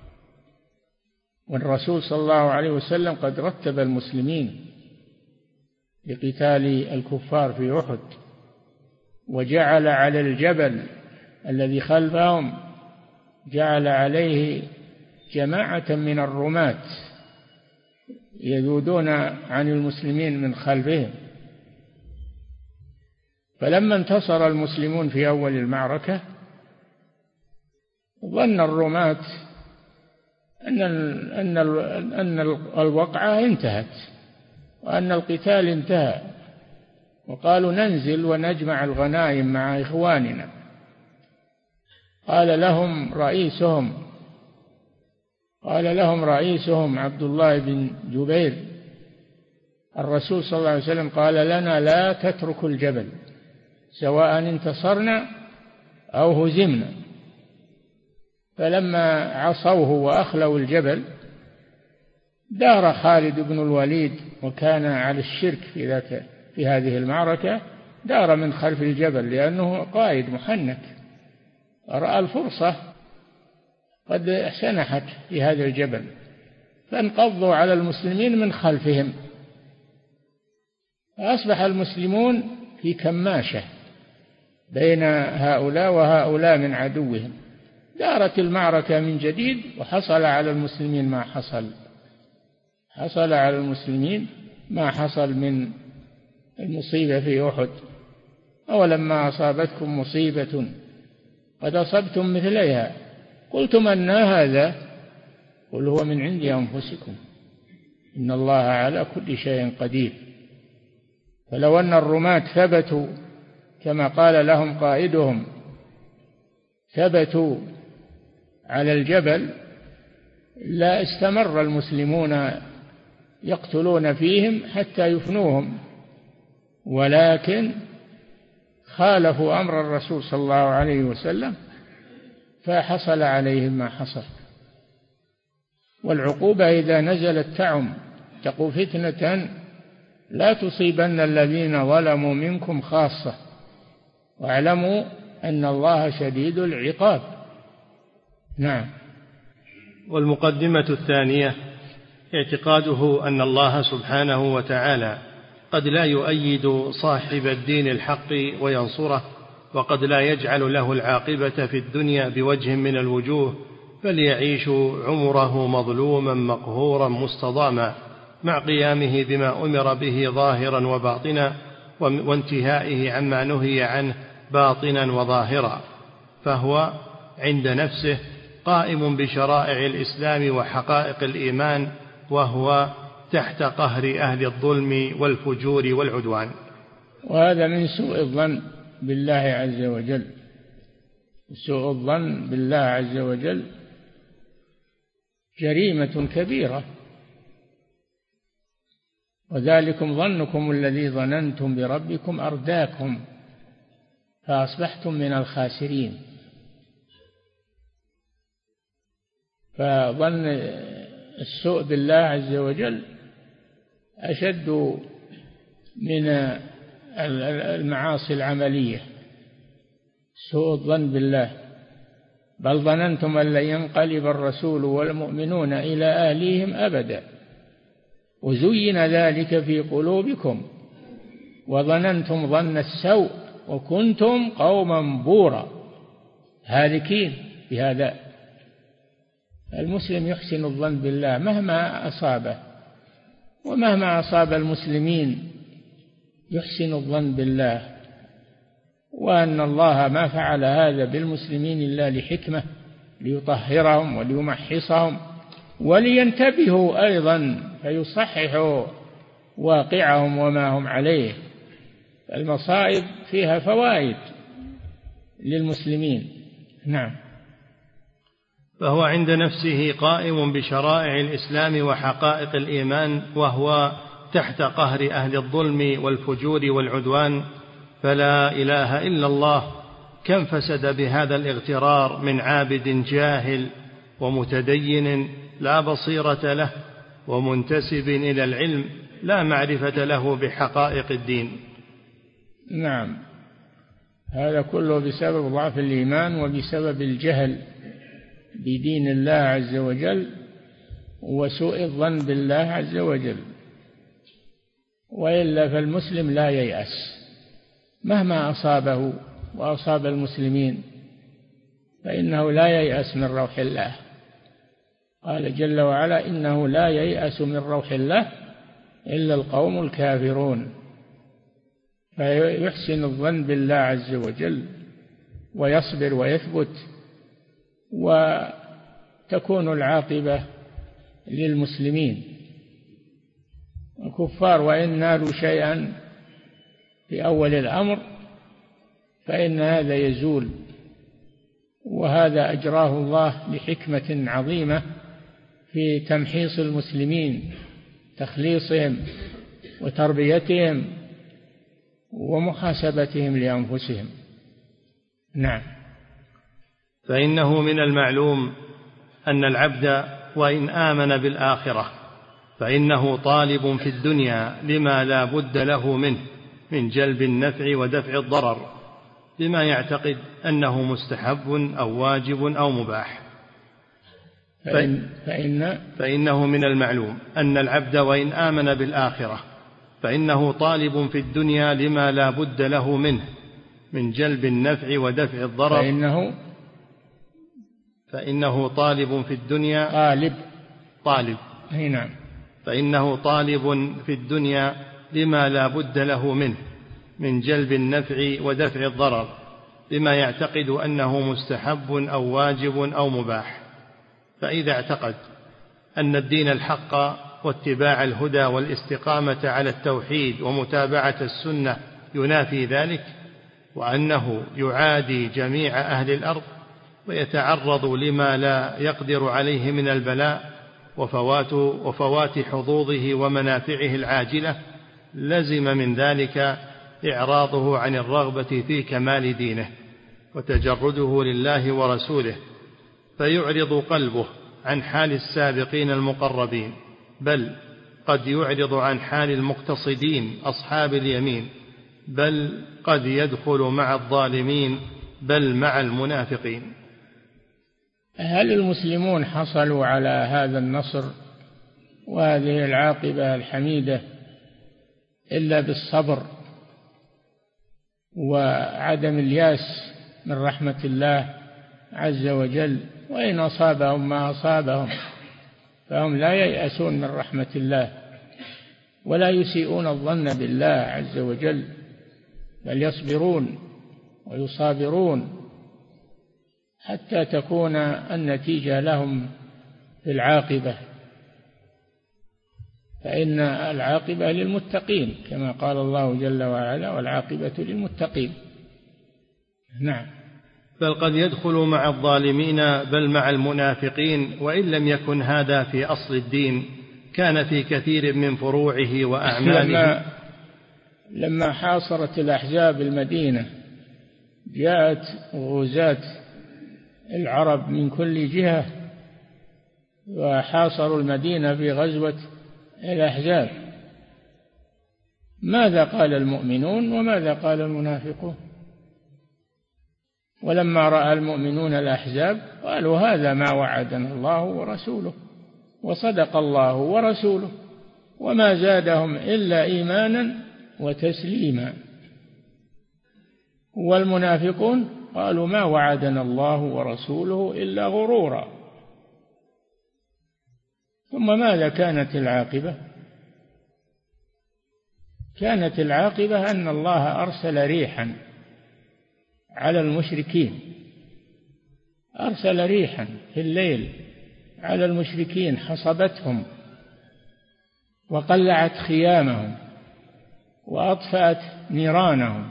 والرسول صلى الله عليه وسلم قد رتب المسلمين لقتال الكفار في أحد، وجعل على الجبل الذي خلفهم جعل عليه جماعة من الرماة يذودون عن المسلمين من خلفهم. فلما انتصر المسلمون في أول المعركة ظن الرماة أن أن أن الوقعة انتهت وأن القتال انتهى، وقالوا ننزل ونجمع الغنائم مع إخواننا. قال لهم رئيسهم قال لهم رئيسهم عبد الله بن جبير الرسول صلى الله عليه وسلم قال لنا لا تتركوا الجبل سواء انتصرنا أو هزمنا. فلما عصوه وأخلوا الجبل دار خالد بن الوليد وكان على الشرك في ذاك في هذه المعركة، دار من خلف الجبل لأنه قائد محنك، رأى الفرصة قد سنحت في هذا الجبل فانقضوا على المسلمين من خلفهم، فأصبح المسلمون في كماشة بين هؤلاء وهؤلاء من عدوهم. دارت المعركة من جديد وحصل على المسلمين ما حصل حصل على المسلمين ما حصل من المصيبة في أحد. أولما أصابتكم مصيبة قد أصبتم مثليها قلتم أن هذا قل هو من عند أنفسكم إن الله على كل شيء قدير. فلو أن الرماة ثبتوا كما قال لهم قائدهم ثبتوا على الجبل لا استمر المسلمون يقتلون فيهم حتى يفنوهم، ولكن خالفوا أمر الرسول صلى الله عليه وسلم فحصل عليهم ما حصل. والعقوبة إذا نزلت تعم تقوا فتنة لا تصيبن الذين ظلموا منكم خاصة واعلموا أن الله شديد العقاب. نعم. والمقدمة الثانية اعتقاده أن الله سبحانه وتعالى قد لا يؤيد صاحب الدين الحق وينصره، وقد لا يجعل له العاقبة في الدنيا بوجه من الوجوه، بل يعيش عمره مظلوما مقهورا مستضاما مع قيامه بما أمر به ظاهرا وباطنا وانتهائه عما نهي عنه باطنا وظاهرا، فهو عند نفسه قائم بشرائع الإسلام وحقائق الإيمان، وهو تحت قهر أهل الظلم والفجور والعدوان. وهذا من سوء الظن بالله عز وجل. سوء الظن بالله عز وجل جريمة كبيرة، وذلكم ظنكم الذي ظننتم بربكم أرداكم فأصبحتم من الخاسرين. فظن السوء بالله عز وجل أشد من المعاصي العملية. سوء الظن بالله، بل ظننتم أن لن ينقلب الرسول والمؤمنون إلى أهليهم أبدا وزين ذلك في قلوبكم وظننتم ظن السوء وكنتم قوما بورا هالكين بهذا. المسلم يحسن الظن بالله مهما أصابه، ومهما أصاب المسلمين يحسن الظن بالله، وأن الله ما فعل هذا بالمسلمين إلا لحكمة ليطهرهم وليمحصهم ولينتبهوا أيضا فيصححوا واقعهم وما هم عليه. المصائب فيها فوائد للمسلمين. نعم. فهو عند نفسه قائم بشرائع الإسلام وحقائق الإيمان، وهو تحت قهر أهل الظلم والفجور والعدوان، فلا إله إلا الله كم فسد بهذا الاغترار من عابد جاهل ومتدين لا بصيرة له ومنتسب إلى العلم لا معرفة له بحقائق الدين. نعم، هذا كله بسبب ضعف الإيمان وبسبب الجهل بدين الله عز وجل وسوء الظن بالله عز وجل. وإلا فالمسلم لا ييأس مهما أصابه وأصاب المسلمين، فإنه لا ييأس من روح الله. قال جل وعلا: إنه لا ييأس من روح الله إلا القوم الكافرون. فيحسن الظن بالله عز وجل ويصبر ويثبت، وتكون العاقبة للمسلمين. الكفار وإن نالوا شيئا في أول الأمر فإن هذا يزول، وهذا أجراه الله لحكمة عظيمة في تمحيص المسلمين، تخليصهم وتربيتهم ومحاسبتهم لأنفسهم. نعم. فإنه من المعلوم أن العبد وإن آمن بالآخرة فإنه طالب في الدنيا لما لا بد له منه من جلب النفع ودفع الضرر، بما يعتقد أنه مستحب أو واجب أو مباح. فإن فإن فإنه من المعلوم أن العبد وإن آمن بالآخرة فإنه طالب في الدنيا لما لا بد له منه من جلب النفع ودفع الضرر. فإنه فإنه طالب في الدنيا طالب طالب نعم. فإنه طالب في الدنيا لما لا بد له منه من جلب النفع ودفع الضرر، بما يعتقد أنه مستحب أو واجب أو مباح. فإذا اعتقد أن الدين الحق واتباع الهدى والاستقامة على التوحيد ومتابعة السنة ينافي ذلك، وأنه يعادي جميع أهل الأرض ويتعرض لما لا يقدر عليه من البلاء وفوات, وفوات حظوظه ومنافعه العاجلة، لزم من ذلك إعراضه عن الرغبة في كمال دينه وتجرده لله ورسوله، فيعرض قلبه عن حال السابقين المقربين، بل قد يعرض عن حال المقتصدين أصحاب اليمين، بل قد يدخل مع الظالمين، بل مع المنافقين. هل المسلمون حصلوا على هذا النصر وهذه العاقبة الحميدة إلا بالصبر وعدم الياس من رحمة الله عز وجل؟ وإن أصابهم ما أصابهم فهم لا ييأسون من رحمة الله ولا يسيئون الظن بالله عز وجل، بل يصبرون ويصابرون حتى تكون النتيجة لهم في العاقبة. فإن العاقبة للمتقين كما قال الله جل وعلا: والعاقبة للمتقين. نعم. بل قد يدخل مع الظالمين بل مع المنافقين، وإن لم يكن هذا في أصل الدين كان في كثير من فروعه وأعماله. لما, لما حاصرت الأحزاب المدينة جاءت غزاة العرب من كل جهة وحاصروا المدينة في غزوة الأحزاب. ماذا قال المؤمنون وماذا قال المنافقون؟ ولما رأى المؤمنون الأحزاب قالوا: هذا ما وعدنا الله ورسوله وصدق الله ورسوله وما زادهم إلا إيمانا وتسليما. والمنافقون قالوا: ما وعدنا الله ورسوله إلا غرورا. ثم ماذا كانت العاقبة؟ كانت العاقبة أن الله أرسل ريحا على المشركين، أرسل ريحا في الليل على المشركين، حصبتهم وقلعت خيامهم وأطفأت نيرانهم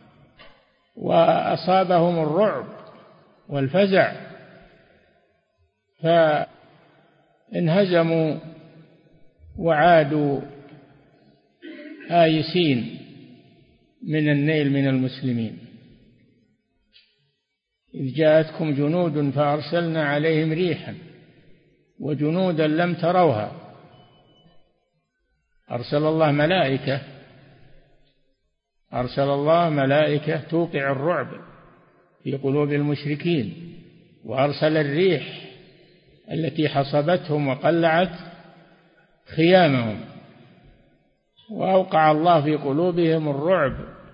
وأصابهم الرعب والفزع، فانهزموا وعادوا آيسين من النيل من المسلمين. إذ جاءتكم جنود فأرسلنا عليهم ريحا وجنودا لم تروها. أرسل الله ملائكة أرسل الله ملائكة توقع الرعب في قلوب المشركين، وأرسل الريح التي حصبتهم وقلعت خيامهم، وأوقع الله في قلوبهم الرعب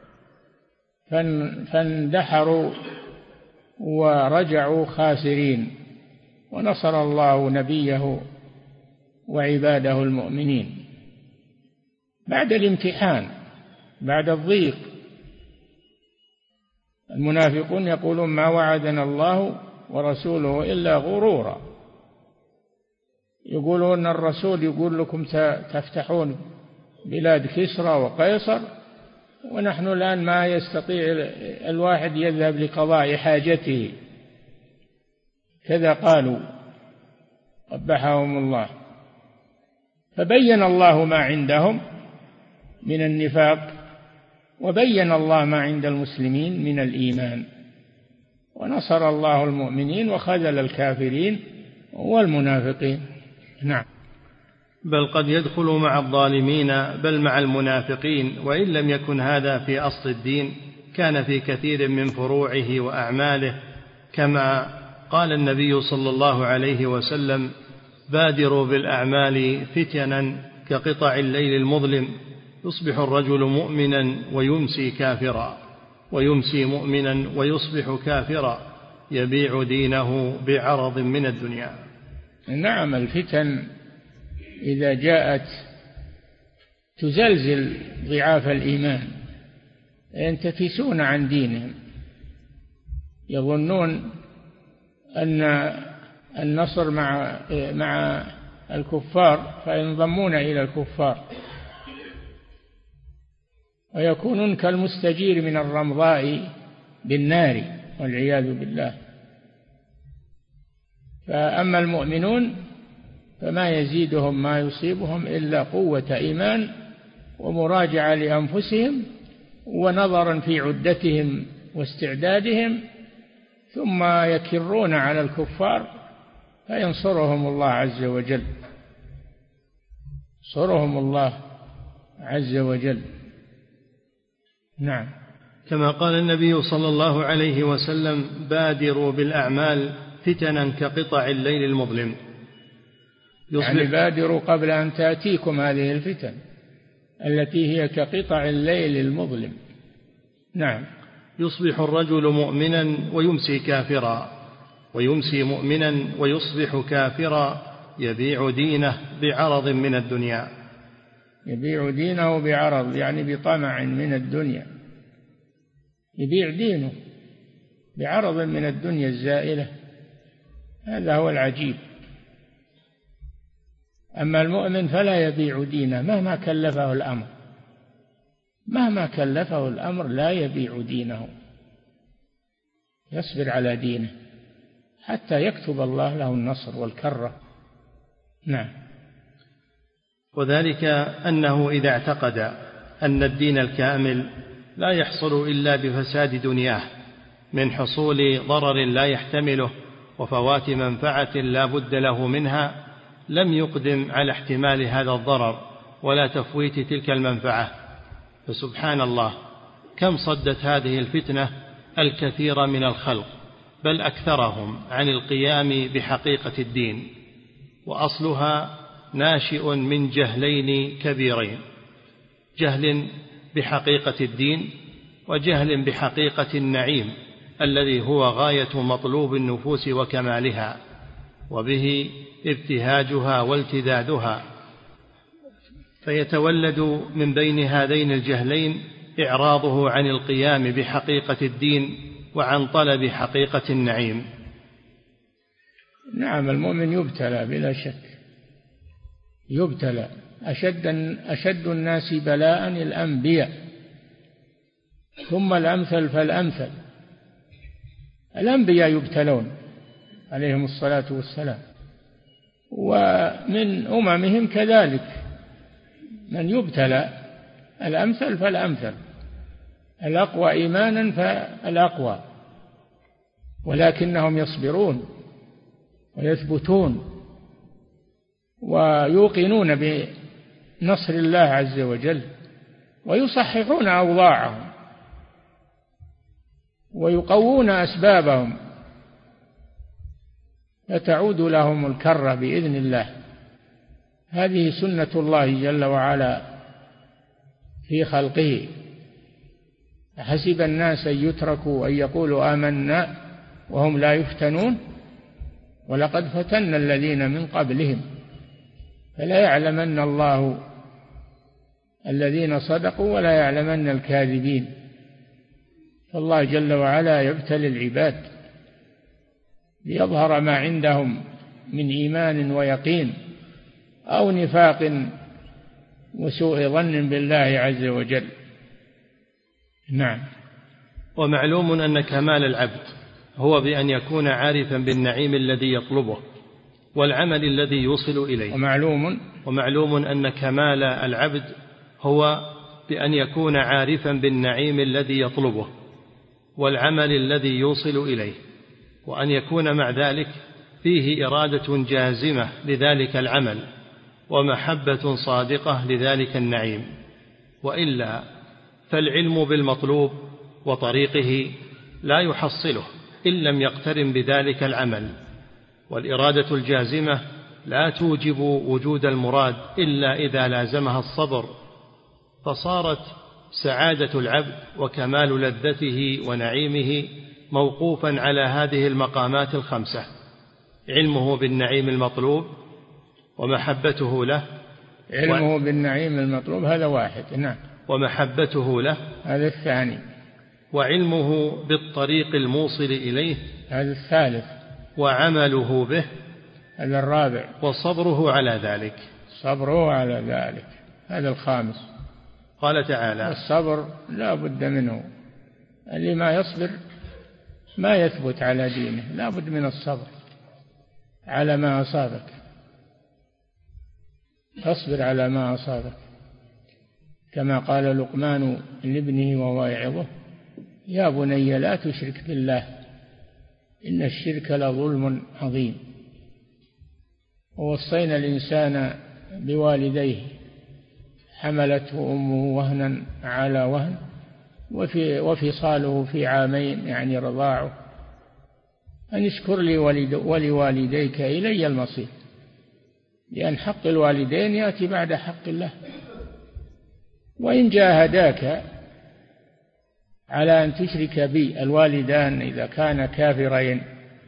فاندحروا ورجعوا خاسرين، ونصر الله نبيه وعباده المؤمنين بعد الامتحان، بعد الضيق. المنافقون يقولون ما وعدنا الله ورسوله إلا غرورا، يقولون الرسول يقول لكم تفتحون بلاد كسرى وقيصر، ونحن الآن ما يستطيع الواحد يذهب لقضاء حاجته، كذا قالوا قبحهم الله. فبين الله ما عندهم من النفاق، وبين الله ما عند المسلمين من الإيمان، ونصر الله المؤمنين وخذل الكافرين والمنافقين. نعم. بل قد يدخل مع الظالمين بل مع المنافقين، وإن لم يكن هذا في أصل الدين كان في كثير من فروعه وأعماله، كما قال النبي صلى الله عليه وسلم: بادروا بالأعمال فتنا كقطع الليل المظلم، يصبح الرجل مؤمنا ويمسي كافرا، ويمسي مؤمنا ويصبح كافرا، يبيع دينه بعرض من الدنيا. نعم، الفتن إذا جاءت تزلزل ضعاف الإيمان، ينتكسون عن دينهم، يظنون أن النصر مع مع الكفار فينضمون إلى الكفار، ويكونون كالمستجير من الرمضاء بالنار والعياذ بالله. فأما المؤمنون فما يزيدهم ما يصيبهم إلا قوة إيمان ومراجعة لأنفسهم ونظرا في عدتهم واستعدادهم، ثم يكرون على الكفار فينصرهم الله عز وجل، ينصرهم الله عز وجل. نعم. كما قال النبي صلى الله عليه وسلم: بادروا بالأعمال فتنا كقطع الليل المظلم. يعني بادروا قبل أن تأتيكم هذه الفتن التي هي كقطع الليل المظلم. نعم. يصبح الرجل مؤمنا ويمسي كافرا، ويمسي مؤمنا ويصبح كافرا، يبيع دينه بعرض من الدنيا. يبيع دينه بعرض يعني بطمع من الدنيا، يبيع دينه بعرض من الدنيا الزائلة، هذا هو العجيب. أما المؤمن فلا يبيع دينه مهما كلفه الأمر، مهما كلفه الأمر لا يبيع دينه، يصبر على دينه حتى يكتب الله له النصر والكرة. نعم. وذلك أنه إذا اعتقد أن الدين الكامل لا يحصل إلا بفساد دنياه من حصول ضرر لا يحتمله وفوات منفعة لا بد له منها، لم يقدم على احتمال هذا الضرر ولا تفويت تلك المنفعة. فسبحان الله، كم صدت هذه الفتنة الكثير من الخلق، بل أكثرهم عن القيام بحقيقة الدين، وأصلها ناشئ من جهلين كبيرين: جهل بحقيقة الدين، وجهل بحقيقة النعيم الذي هو غاية مطلوب النفوس وكمالها، وبه ابتهاجها والتذاذها. فيتولد من بين هذين الجهلين إعراضه عن القيام بحقيقة الدين وعن طلب حقيقة النعيم. نعم المؤمن يبتلى بلا شك، يبتلى. أشد, أشد الناس بلاء الأنبياء ثم الأمثل فالأمثل. الأنبياء يبتلون عليهم الصلاة والسلام، ومن أممهم كذلك من يبتلى، الأمثل فالأمثل، الأقوى إيمانا فالأقوى، ولكنهم يصبرون ويثبتون ويوقنون بنصر الله عز وجل، ويصححون أوضاعهم ويقوون أسبابهم، فتعود لهم الكرة بإذن الله. هذه سنة الله جل وعلا في خلقه. حسب الناس أن يتركوا أن يقولوا آمنا وهم لا يفتنون ولقد فتنا الذين من قبلهم فلا يعلمن الله الذين صدقوا ولا يعلمن الكاذبين. فالله جل وعلا يبتلي العباد ليظهر ما عندهم من إيمان ويقين أو نفاق وسوء ظن بالله عز وجل. نعم. ومعلوم أن كمال العبد هو بأن يكون عارفا بالنعيم الذي يطلبه والعمل الذي يوصل إليه. ومعلوم ومعلوم أن كمال العبد هو بأن يكون عارفا بالنعيم الذي يطلبه والعمل الذي يوصل إليه، وأن يكون مع ذلك فيه إرادة جازمة لذلك العمل ومحبة صادقة لذلك النعيم، وإلا فالعلم بالمطلوب وطريقه لا يحصله إن لم يقترن بذلك العمل، والإرادة الجازمة لا توجب وجود المراد إلا إذا لازمها الصبر، فصارت سعادة العبد وكمال لذته ونعيمه موقوفا على هذه المقامات الخمسة: علمه بالنعيم المطلوب ومحبته له. علمه و... بالنعيم المطلوب هذا واحد. نعم. ومحبته له هذا الثاني. وعلمه بالطريق الموصل إليه هذا الثالث. وعمله به هذا الرابع. وصبره على ذلك صبره على ذلك هذا الخامس. قال تعالى: الصبر لا بد منه، اللي ما يصبر ما يثبت على دينه، لا بد من الصبر على ما أصابك، تصبر على ما أصابك، كما قال لقمان لابنه وهو يعظه: يا بني لا تشرك بالله إن الشرك لظلم عظيم. ووصينا الإنسان بوالديه حملته أمه وهنا على وهن وفي وفصاله في عامين، يعني رضاعه، أن اشكر لي ولوالديك إلي المصير، لأن حق الوالدين يأتي بعد حق الله. وإن جاهداك على أن تشرك بي، الوالدان إذا كان كافرين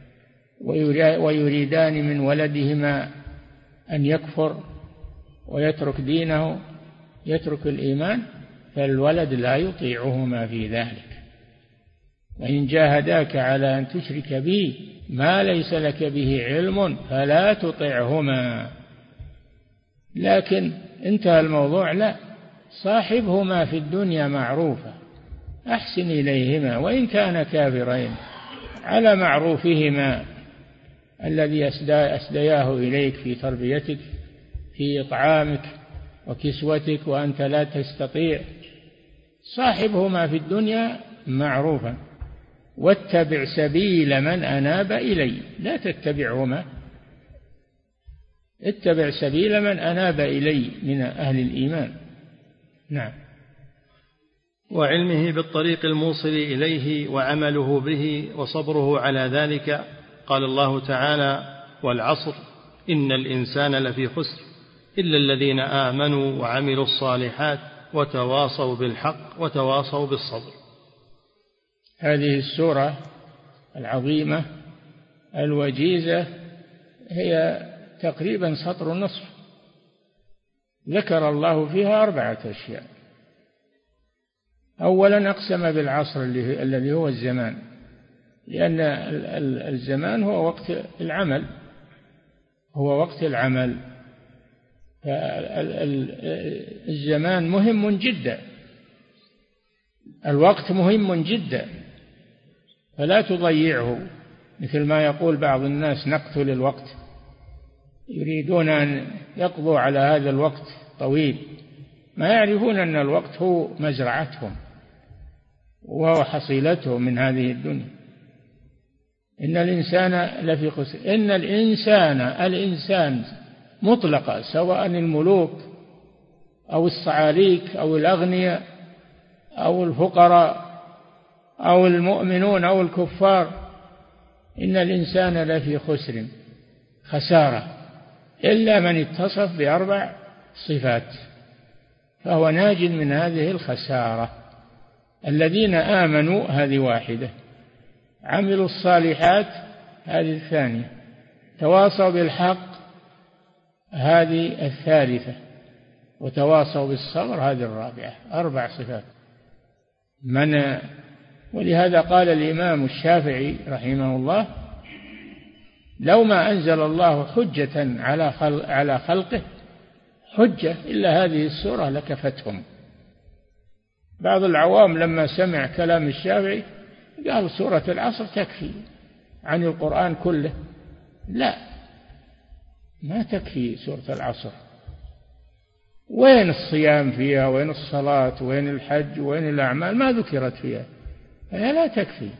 ويريدان من ولدهما أن يكفر ويترك دينه، يترك الإيمان، فالولد لا يطيعهما في ذلك. وإن جاهداك على أن تشرك بي ما ليس لك به علم فلا تطعهما. لكن انتهى الموضوع، لا، صاحبهما في الدنيا معروفا، أحسن إليهما وإن كان كافرين على معروفهما الذي أسدياه إليك في تربيتك، في إطعامك وكسوتك، وأنت لا تستطيع. صاحبهما في الدنيا معروفا، واتبع سبيل من أناب إلي، لا تتبعهما، اتبع سبيل من أناب إلي من أهل الإيمان. نعم. وعلمه بالطريق الموصل إليه وعمله به وصبره على ذلك. قال الله تعالى: والعصر إن الإنسان لفي خسر إلا الذين آمنوا وعملوا الصالحات وتواصوا بالحق وتواصوا بالصبر. هذه السورة العظيمة الوجيزة هي تقريبا سطر النصف، ذكر الله فيها أربعة أشياء. أولا أقسم بالعصر الذي هو الزمان، لأن الزمان هو وقت العمل هو وقت العمل. الزمان مهم جدا، الوقت مهم جدا، فلا تضيعه مثل ما يقول بعض الناس نقتل الوقت، يريدون أن يقضوا على هذا الوقت طويل، ما يعرفون أن الوقت هو مزرعتهم وهو حصيلتهم من هذه الدنيا. إن الإنسان لفي خسر. إن الإنسان الإنسان مطلقا، سواء الملوك أو الصعاليك أو الأغنياء أو الفقراء أو المؤمنون أو الكفار، إن الإنسان لفي خسر، خسارة، إلا من اتصف بأربع صفات فهو ناج من هذه الخسارة. الذين آمنوا هذه واحدة، عملوا الصالحات هذه الثانية، تواصوا بالحق هذه الثالثة، وتواصوا بالصبر هذه الرابعة. أربع صفات. من ولهذا قال الإمام الشافعي رحمه الله: لو ما أنزل الله حجة على خلق على خلقه حجة إلا هذه السورة لكفتهم. بعض العوام لما سمع كلام الشافعي قال سورة العصر تكفي عن القرآن كله. لا، ما تكفي سورة العصر. وين الصيام فيها؟ وين الصلاة؟ وين الحج؟ وين الأعمال؟ ما ذكرت فيها، فهي لا تكفي.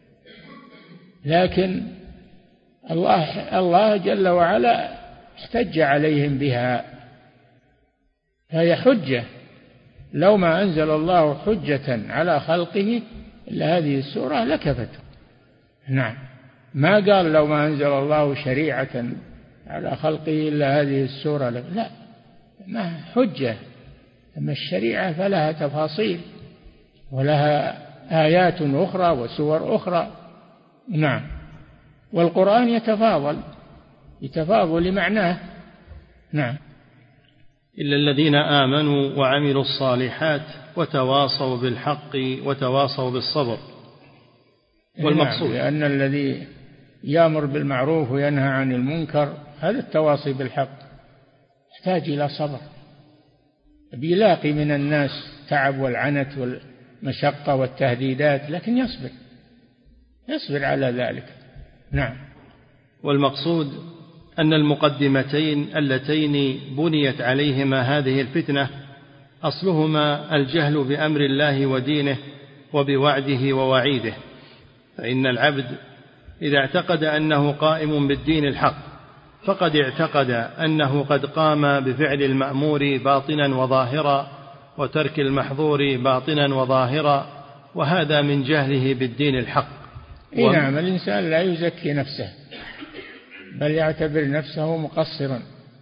لكن الله الله جل وعلا احتج عليهم بها، فهي حجة. لو ما أنزل الله حجة على خلقه إلا هذه السورة لكفته. نعم، ما قال لو ما أنزل الله شريعة على خلقه إلا هذه السورة، لا، ما حجة. أما الشريعة فلها تفاصيل ولها آيات أخرى وسور أخرى. نعم، والقرآن يتفاضل يتفاضل معناه. نعم. إلا الذين آمنوا وعملوا الصالحات وتواصوا بالحق وتواصوا بالصبر. والمقصود نعم، لأن الذي يأمر بالمعروف وينهى عن المنكر هذا التواصي بالحق يحتاج إلى صبر، بيلاقي من الناس تعب والعنت والمشقة والتهديدات، لكن يصبر يصبر على ذلك. نعم. والمقصود أن المقدمتين اللتين بنيت عليهما هذه الفتنة أصلهما الجهل بأمر الله ودينه وبوعده ووعيده. فإن العبد إذا اعتقد أنه قائم بالدين الحق فقد اعتقد أنه قد قام بفعل المأمور باطنا وظاهرا وترك المحظور باطنا وظاهرا، وهذا من جهله بالدين الحق. و... نعم، الإنسان لا يزكي نفسه بل يعتبر نفسه مقصرا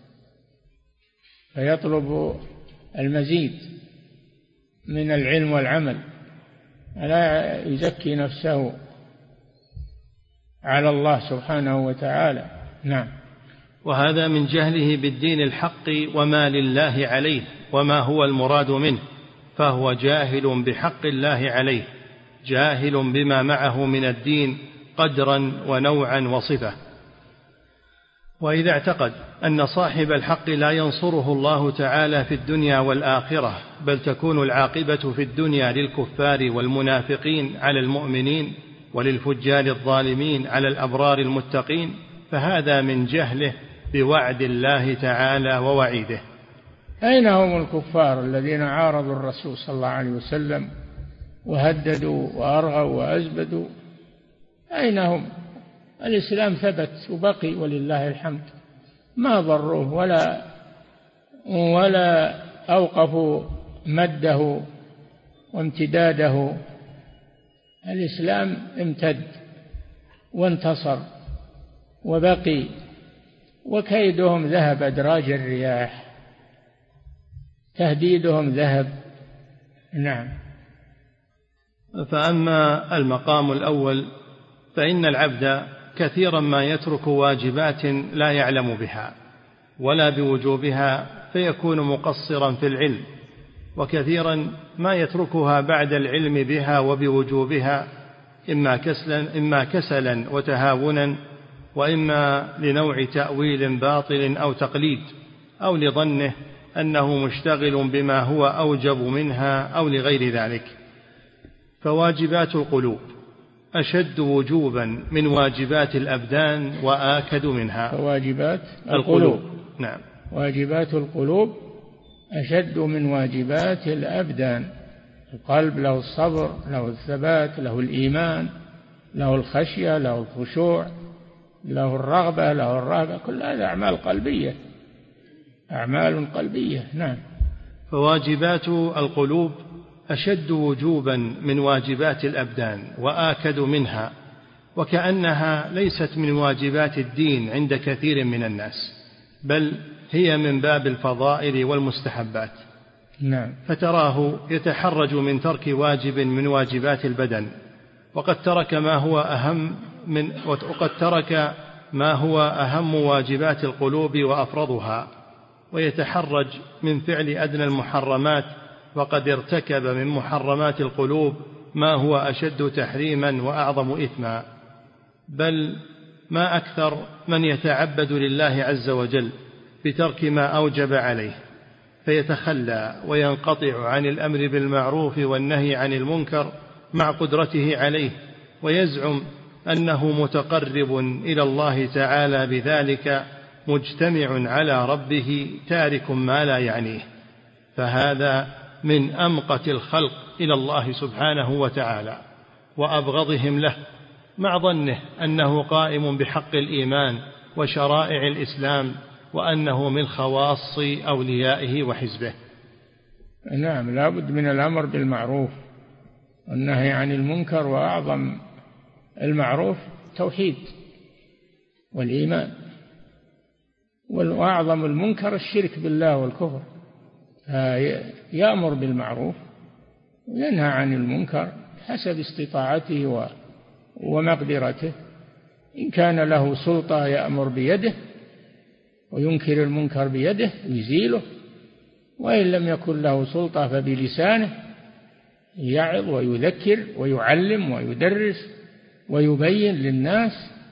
فيطلب المزيد من العلم والعمل، لا يزكي نفسه على الله سبحانه وتعالى. نعم. وهذا من جهله بالدين الحق وما لله عليه وما هو المراد منه، فهو جاهل بحق الله عليه، جاهل بما معه من الدين قدرا ونوعا وصفة. وإذا اعتقد أن صاحب الحق لا ينصره الله تعالى في الدنيا والآخرة، بل تكون العاقبة في الدنيا للكفار والمنافقين على المؤمنين وللفجار الظالمين على الأبرار المتقين، فهذا من جهله بوعد الله تعالى ووعيده. أين هم الكفار الذين عارضوا الرسول صلى الله عليه وسلم وهددوا وأرغوا وأزبدوا؟ أين هم؟ الإسلام ثبت وبقي ولله الحمد، ما ضروه ولا ولا أوقفوا مده وامتداده. الإسلام امتد وانتصر وبقي، وكيدهم ذهب أدراج الرياح، تهديدهم ذهب. نعم. فأما المقام الأول فإن العبد كثيرا ما يترك واجبات لا يعلم بها ولا بوجوبها فيكون مقصرا في العلم، وكثيرا ما يتركها بعد العلم بها وبوجوبها إما كسلا, إما كسلا وتهاونا وإما لنوع تأويل باطل أو تقليد، أو لظنه أنه مشتغل بما هو أوجب منها، أو لغير ذلك. فواجبات القلوب أشد وجوبا من واجبات الأبدان وآكد منها. فواجبات القلوب, القلوب. نعم. واجبات القلوب أشد من واجبات الأبدان. القلب له الصبر، له الثبات، له الإيمان، له الخشية، له الخشوع، له الرغبة، له الرهبة، كل هذا أعمال قلبية، أعمال قلبية. نعم. فواجبات القلوب أشد وجوبا من واجبات الأبدان وآكد منها، وكأنها ليست من واجبات الدين عند كثير من الناس، بل هي من باب الفضائل والمستحبات. نعم. فتراه يتحرج من ترك واجب من واجبات البدن، وقد ترك ما هو أهم من وقد ترك ما هو أهم واجبات القلوب وأفرضها، ويتحرج من فعل أدنى المحرمات، وقد ارتكب من محرمات القلوب ما هو أشد تحريما وأعظم إثما. بل ما أكثر من يتعبد لله عز وجل بترك ما أوجب عليه، فيتخلى وينقطع عن الأمر بالمعروف والنهي عن المنكر مع قدرته عليه، ويزعم أنه متقرب إلى الله تعالى بذلك، مجتمع على ربه، تارك ما لا يعنيه. فهذا من أمقت الخلق إلى الله سبحانه وتعالى وأبغضهم له، مع ظنه أنه قائم بحق الإيمان وشرائع الإسلام، وأنه من خواص أوليائه وحزبه. نعم. لا بد من الأمر بالمعروف والنهي عن المنكر، وأعظم المعروف توحيد والإيمان، وأعظم المنكر الشرك بالله والكفر. يأمر بالمعروف وينهى عن المنكر حسب استطاعته ومقدرته. إن كان له سلطة يأمر بيده وينكر المنكر بيده ويزيله، وإن لم يكن له سلطة فبلسانه يعظ ويذكر ويعلم ويدرس ويبين للناس.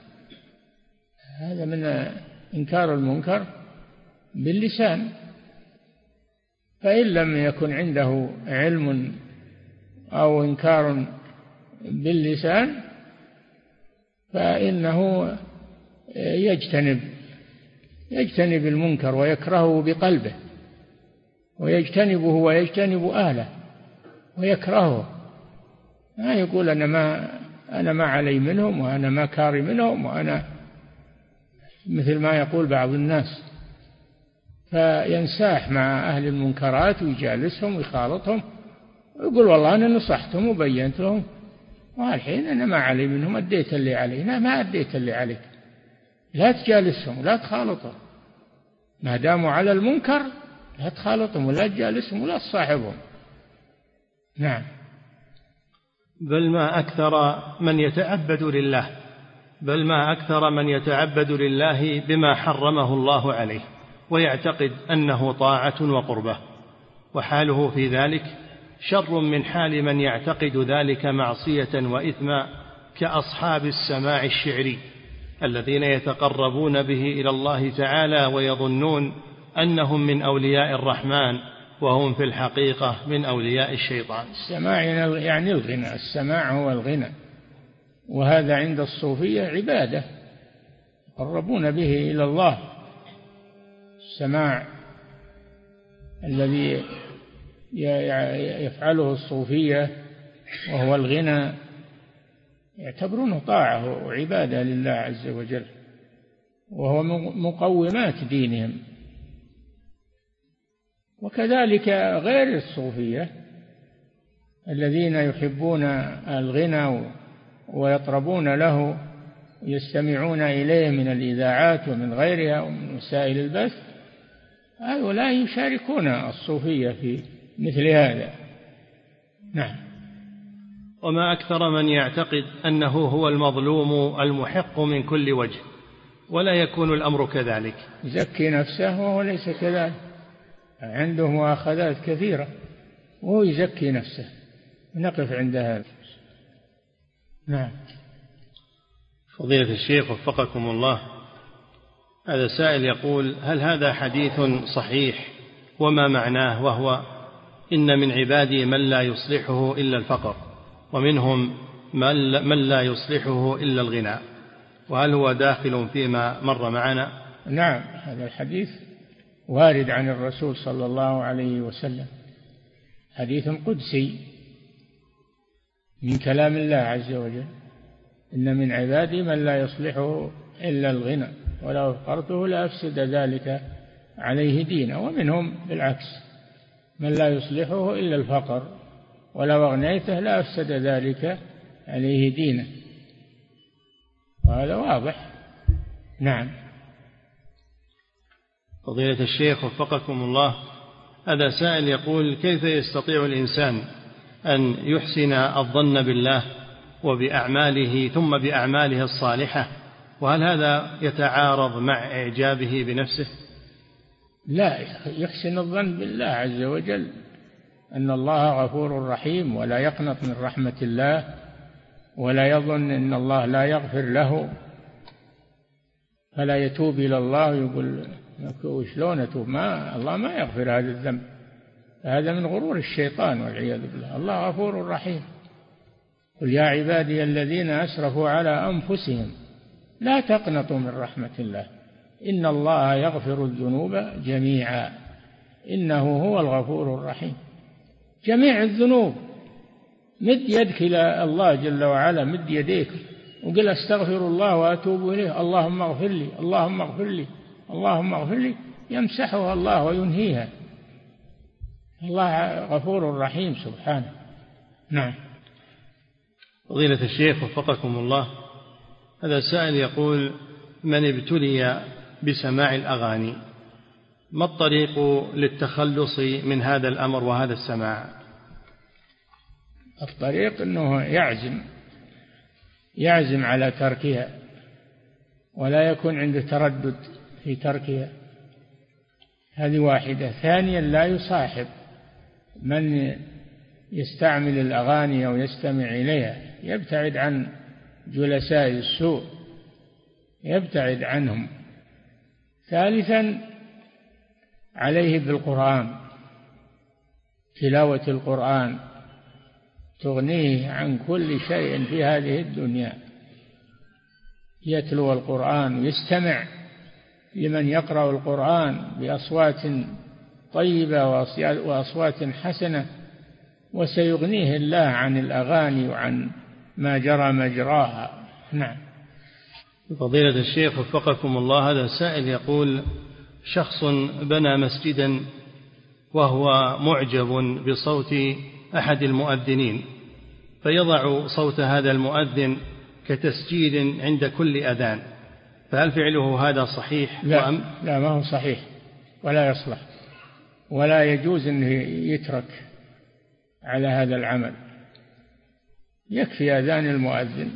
هذا من إنكار المنكر باللسان. فإن لم يكن عنده علم أو إنكار باللسان فإنه يجتنب يجتنب المنكر ويكرهه بقلبه، ويجتنبه ويجتنب أهله ويكرهه. ما يقول أنا ما أنا ما علي منهم، وأنا ما كاري منهم، وأنا مثل ما يقول بعض الناس، فينساح مع أهل المنكرات ويجالسهم ويخالطهم ويقول والله أنا نصحتهم وبينت لهم، والحين أنا ما علي منهم، أديت اللي علي. لا، ما أديت اللي عليك. لا تجالسهم ولا تخالطهم، ما داموا على المنكر لا تخالطهم ولا تجالسهم ولا تصاحبهم. نعم. بل ما أكثر من يتعبد لله بل ما أكثر من يتعبد لله بما حرمه الله عليه، ويعتقد أنه طاعة وقربة، وحاله في ذلك شر من حال من يعتقد ذلك معصية وإثما، كأصحاب السماع الشعري الذين يتقربون به إلى الله تعالى ويظنون أنهم من أولياء الرحمن، وهم في الحقيقة من أولياء الشيطان. السماع يعني الغنى، السماع هو الغنى، وهذا عند الصوفية عبادة يقربون به إلى الله. السماع الذي يفعله الصوفية وهو الغنى يعتبرونه طاعة وعبادة لله عز وجل، وهو مقومات دينهم. وكذلك غير الصوفية الذين يحبون الغنى ويطربون له يستمعون إليه من الإذاعات ومن غيرها ومن وسائل البث، هؤلاء يشاركون الصوفية في مثل هذا. نعم. وما أكثر من يعتقد أنه هو المظلوم المحق من كل وجه، ولا يكون الأمر كذلك. يزكي نفسه وهو ليس كذلك، عنده مؤاخذات كثيرة وهو يزكي نفسه. نقف عند هذا. نعم. فضيلة الشيخ وفقكم الله، هذا سائل يقول: هل هذا حديث صحيح وما معناه؟ وهو: إن من عبادي من لا يصلحه إلا الفقر، ومنهم من لا يصلحه إلا الغنى، وهل هو داخل فيما مر معنا؟ نعم، هذا الحديث وارد عن الرسول صلى الله عليه وسلم، حديث قدسي من كلام الله عز وجل: إن من عبادي من لا يصلحه إلا الغنى ولو فقرته لأفسد ذلك عليه دينه، ومنهم بالعكس من لا يصلحه إلا الفقر ولو أغنيته لأفسد ذلك عليه دينه، وهذا واضح. نعم. فضيلة الشيخ وفقكم الله، هذا سائل يقول: كيف يستطيع الإنسان أن يحسن الظن بالله وبأعماله ثم بأعماله الصالحة، وهل هذا يتعارض مع إعجابه بنفسه؟ لا، يحسن الظن بالله عز وجل أن الله غفور رحيم، ولا يقنط من رحمة الله، ولا يظن أن الله لا يغفر له فلا يتوب إلى الله ويقول شلون أتوب، ما الله ما يغفر هذا الذنب، هذا من غرور الشيطان والعياذ بالله. الله غفور رحيم. قل يا عبادي الذين أسرفوا على أنفسهم لا تقنطوا من رحمة الله إن الله يغفر الذنوب جميعا إنه هو الغفور الرحيم. جميع الذنوب، مد يدك إلى الله جل وعلا، مد يديك وقل أستغفر الله وأتوب إليه، اللهم اغفر لي اللهم اغفر لي اللهم اغفر لي، يمسحها الله وينهيها. الله غفور رحيم سبحانه. نعم. فضيلة الشيخ وفقكم الله، هذا سائل يقول: من ابتلي بسماع الأغاني ما الطريق للتخلص من هذا الأمر وهذا السماع؟ الطريق أنه يعزم يعزم على تركها ولا يكون عنده تردد في تركها، هذه واحدة. ثانيا لا يصاحب من يستعمل الأغاني أو يستمع إليها، يبتعد عن جلساء السوء، يبتعد عنهم. ثالثا عليه بالقرآن، تلاوة القرآن تغنيه عن كل شيء في هذه الدنيا، يتلو القرآن ويستمع لمن يقرأ القرآن بأصوات طيبة وأصوات حسنة، وسيغنيه الله عن الأغاني وعن ما جرى مجراها. نعم. فضيلة الشيخ وفقكم الله، هذا سائل يقول: شخص بنى مسجدا وهو معجب بصوت أحد المؤذنين، فيضع صوت هذا المؤذن كتسجيل عند كل أذان، فهل فعله هذا صحيح؟ لا, لا ما هو صحيح ولا يصلح، ولا يجوز أنه يترك على هذا العمل. يكفي أذان المؤذن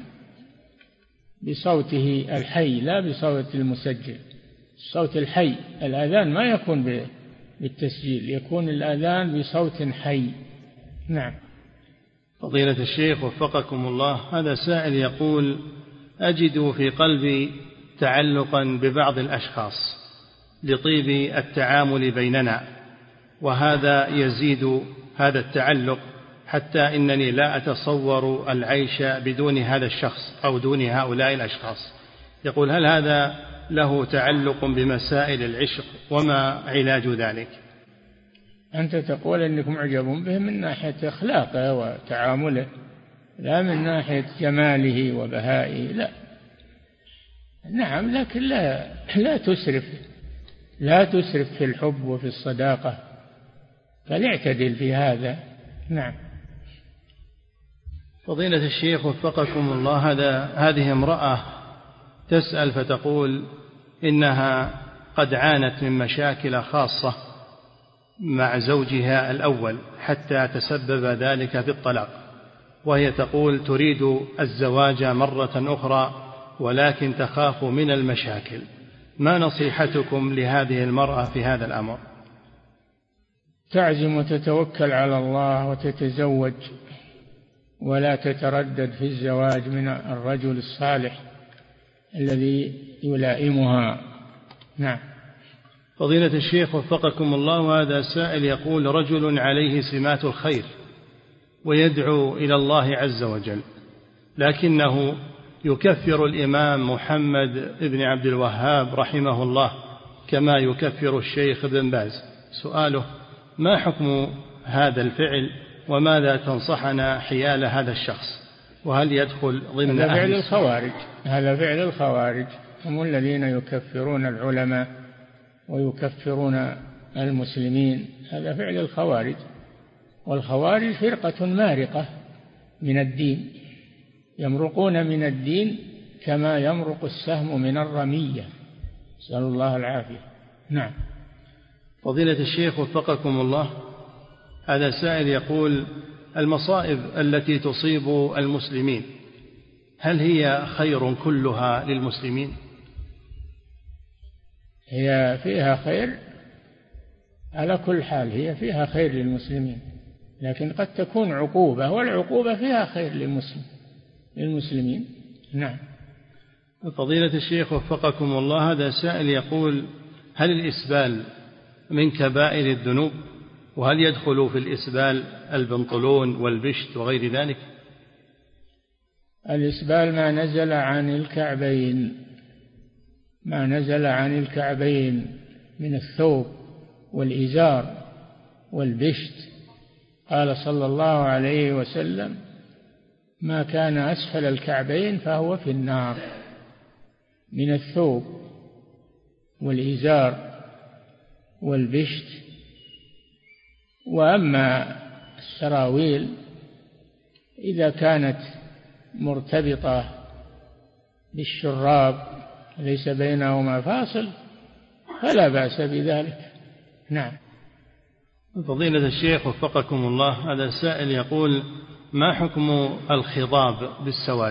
بصوته الحي لا بصوت المسجل. الصوت الحي، الأذان ما يكون بالتسجيل، يكون الأذان بصوت حي. نعم. فضيلة الشيخ وفقكم الله، هذا سائل يقول: أجد في قلبي تعلقا ببعض الأشخاص لطيب التعامل بيننا، وهذا يزيد هذا التعلق حتى إنني لا أتصور العيش بدون هذا الشخص أو دون هؤلاء الأشخاص. يقول: هل هذا له تعلق بمسائل العشق، وما علاج ذلك؟ أنت تقول أنك معجب به من ناحية أخلاقه وتعامله، لا من ناحية جماله وبهائه، لا. نعم، لكن لا لا تسرف لا تسرف في الحب وفي الصداقة، فليعتدل في هذا. نعم. فضيلة الشيخ وفقكم الله، هذا هذه امرأة تسأل فتقول إنها قد عانت من مشاكل خاصة مع زوجها الأول حتى تسبب ذلك في الطلاق، وهي تقول تريد الزواج مرة أخرى ولكن تخاف من المشاكل. ما نصيحتكم لهذه المرأة في هذا الأمر؟ تعزم وتتوكل على الله وتتزوج، ولا تتردد في الزواج من الرجل الصالح الذي يلائمها. نعم. فضيلة الشيخ وفقكم الله، هذا سائل يقول: رجل عليه سمات الخير ويدعو إلى الله عز وجل، لكنه يكفر الإمام محمد بن عبد الوهاب رحمه الله كما يكفر الشيخ ابن باز. سؤاله: ما حكم هذا الفعل، وماذا تنصحنا حيال هذا الشخص، وهل يدخل ضمن هذا فعل الخوارج؟ هذا فعل الخوارج، هم الذين يكفرون العلماء ويكفرون المسلمين، هذا فعل الخوارج. والخوارج فرقة مارقة من الدين، يمرقون من الدين كما يمرق السهم من الرمية، نسأل الله العافية. نعم. فضيلة الشيخ وفقكم الله، هذا سائل يقول: المصائب التي تصيب المسلمين هل هي خير كلها للمسلمين؟ هي فيها خير على كل حال، هي فيها خير للمسلمين، لكن قد تكون عقوبة، والعقوبة فيها خير للمسلم للمسلمين. نعم. فضيلة الشيخ وفقكم الله، هذا سائل يقول: هل الإسبال من كبائر الذنوب؟ وهل يدخل في الإسبال البنطلون والبشت وغير ذلك؟ الإسبال ما نزل عن الكعبين، ما نزل عن الكعبين من الثوب والإزار والبشت. قال صلى الله عليه وسلم: ما كان أسفل الكعبين فهو في النار، من الثوب والإزار والبشت. وأما السراويل إذا كانت مرتبطة بالشراب ليس بينهما فاصل فلا بأس بذلك. نعم. فضيلة الشيخ وفقكم الله، هذا سائل يقول: ما حكم الخضاب بالسواد؟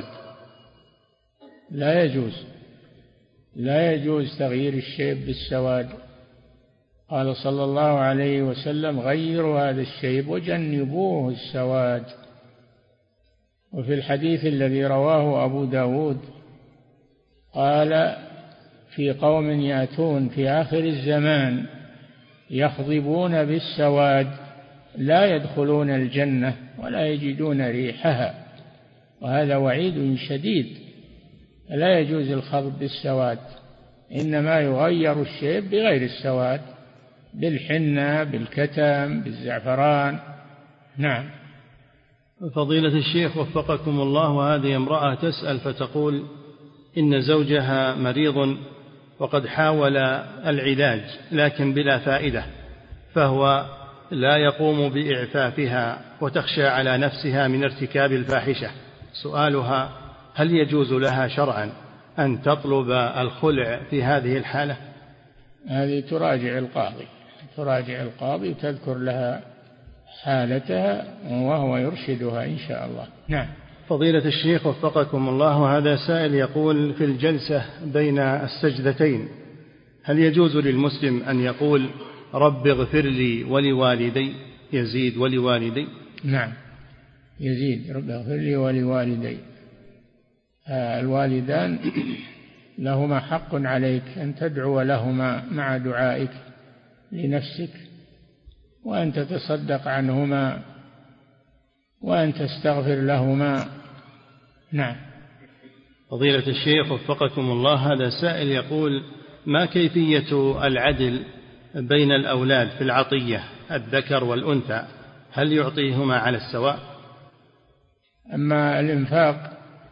لا يجوز، لا يجوز تغيير الشيب بالسواد. قال صلى الله عليه وسلم: غيروا هذا الشيب وجنبوه السواد. وفي الحديث الذي رواه أبو داود قال: في قوم يأتون في آخر الزمان يخضبون بالسواد لا يدخلون الجنة ولا يجدون ريحها. وهذا وعيد شديد، لا يجوز الخضب بالسواد، إنما يغير الشيب بغير السواد، بالحنة، بالكتم، بالزعفران. نعم. فضيلة الشيخ وفقكم الله، وهذه امرأة تسأل فتقول: إن زوجها مريض وقد حاول العلاج لكن بلا فائدة، فهو لا يقوم بإعفافها وتخشى على نفسها من ارتكاب الفاحشة. سؤالها: هل يجوز لها شرعا أن تطلب الخلع في هذه الحالة؟ هذه تراجع القاضي، تراجع القاضي وتذكر لها حالتها وهو يرشدها إن شاء الله. نعم. فضيلة الشيخ وفقكم الله، هذا سائل يقول: في الجلسة بين السجدتين هل يجوز للمسلم أن يقول: رب اغفر لي ولوالدي، يزيد ولوالدي؟ نعم، يزيد: رب اغفر لي ولوالدي. الوالدان لهما حق عليك أن تدعو لهما مع دعائك لنفسك، وأن تتصدق عنهما، وأن تستغفر لهما. نعم. فضيلة الشيخ وفقكم الله، هذا سائل يقول: ما كيفية العدل بين الأولاد في العطية، الذكر والأنثى؟ هل يعطيهما على السواء؟ أما الإنفاق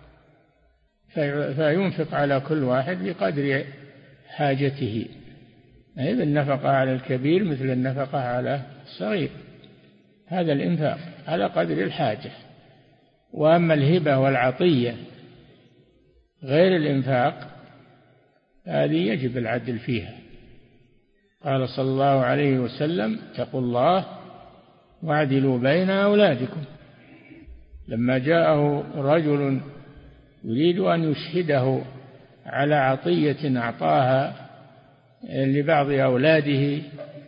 فينفق على كل واحد بقدر حاجته، أي النفقة على الكبير مثل النفقة على الصغير، هذا الإنفاق على قدر الحاجة. وأما الهبة والعطية غير الإنفاق هذه يجب العدل فيها. قال صلى الله عليه وسلم: اتقوا الله واعدلوا بين أولادكم. لما جاءه رجل يريد أن يشهده على عطية أعطاها لبعض أولاده،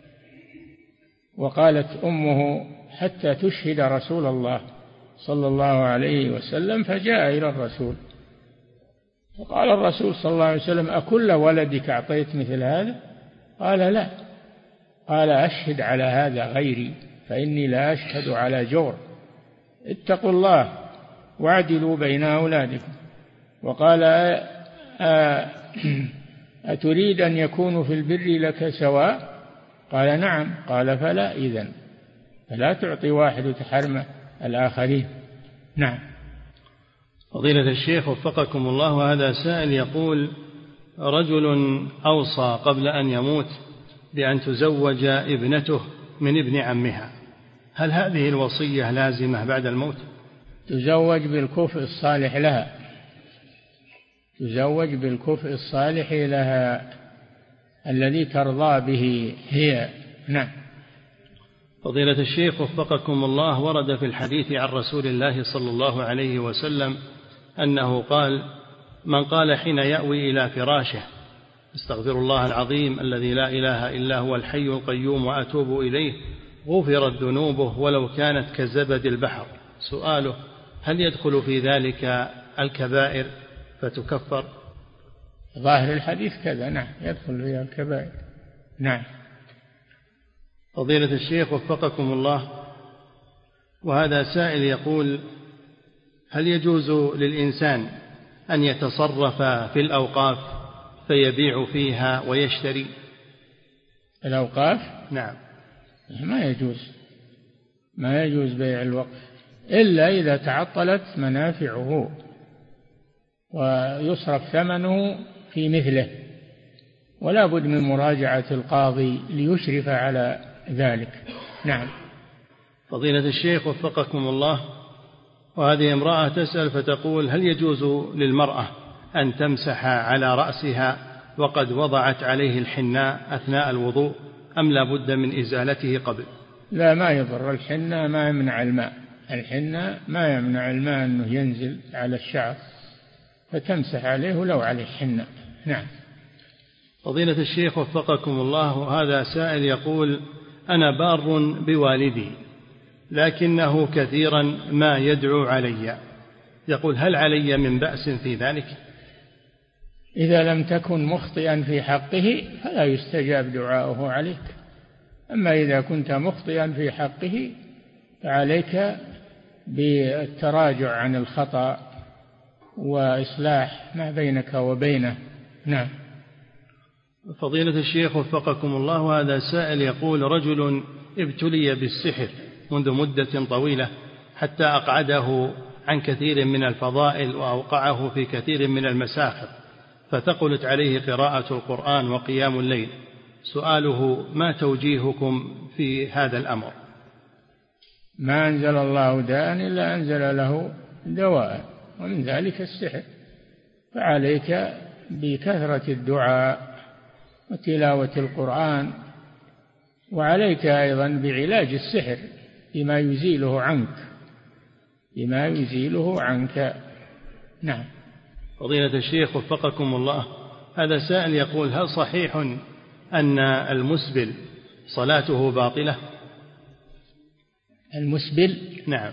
وقالت أمه: حتى تشهد رسول الله صلى الله عليه وسلم، فجاء إلى الرسول فقال الرسول صلى الله عليه وسلم: أكل ولدك أعطيت مثل هذا؟ قال: لا. قال: أشهد على هذا غيري فإني لا أشهد على جور. اتقوا الله واعدلوا بين أولادكم. وقال: أتريد أن يكونوا في البر لك سواء؟ قال: نعم. قال: فلا إذن، فلا تعطي واحد وتحرم الآخرين. نعم. فضيلة الشيخ وفقكم الله، وهذا سائل يقول: رجل أوصى قبل أن يموت بأن تزوج ابنته من ابن عمها، هل هذه الوصية لازمة بعد الموت؟ تزوج بالكفء الصالح لها، تزوج بالكفء الصالح لها الذي ترضى به هي. نعم. فضيلة الشيخ وفقكم الله، ورد في الحديث عن رسول الله صلى الله عليه وسلم أنه قال: من قال حين يأوي إلى فراشه: استغفر الله العظيم الذي لا إله إلا هو الحي القيوم وأتوب إليه، غفرت ذنوبه ولو كانت كزبد البحر. سؤاله: هل يدخل في ذلك الكبائر فتكفر؟ ظاهر الحديث كذا. نعم، يدخل فيها الكبائر. نعم. فضيلة الشيخ وفقكم الله، وهذا سائل يقول: هل يجوز للإنسان أن يتصرف في الأوقاف فيبيع فيها ويشتري؟ الأوقاف؟ نعم. ما يجوز، ما يجوز بيع الوقف إلا إذا تعطلت منافعه ويصرف ثمنه في مثله، ولا بد من مراجعة القاضي ليشرف على ذلك. نعم. فضيلة الشيخ وفقكم الله، وهذه امرأة تسأل فتقول: هل يجوز للمرأة أن تمسح على رأسها وقد وضعت عليه الحناء أثناء الوضوء، أم لا بد من إزالته قبل؟ لا، ما يضر. الحناء ما يمنع الماء، الحناء ما يمنع الماء أنه ينزل على الشعر، فتمسح عليه ولو عليه حناء. نعم. فضيلة الشيخ وفقكم الله، هذا سائل يقول: أنا بار بوالدي لكنه كثيرا ما يدعو علي، يقول: هل علي من بأس في ذلك؟ إذا لم تكن مخطئا في حقه فلا يستجاب دعاؤه عليك، أما إذا كنت مخطئا في حقه فعليك بالتراجع عن الخطأ وإصلاح ما بينك وبينه. نعم. فضيلة الشيخ وفقكم الله، هذا سائل يقول: رجل ابتلي بالسحر منذ مدة طويلة حتى أقعده عن كثير من الفضائل وأوقعه في كثير من المساخر، فثقلت عليه قراءة القرآن وقيام الليل. سؤاله: ما توجيهكم في هذا الأمر؟ ما أنزل الله داء إلا أنزل له دواء، ومن ذلك السحر، فعليك بكثرة الدعاء وتلاوة القرآن، وعليك أيضا بعلاج السحر بما يزيله عنك، بما يزيله عنك. نعم. فضيلة الشيخ وفقكم الله، هذا سائل يقول: هل صحيح أن المسبل صلاته باطلة؟ المسبل؟ نعم.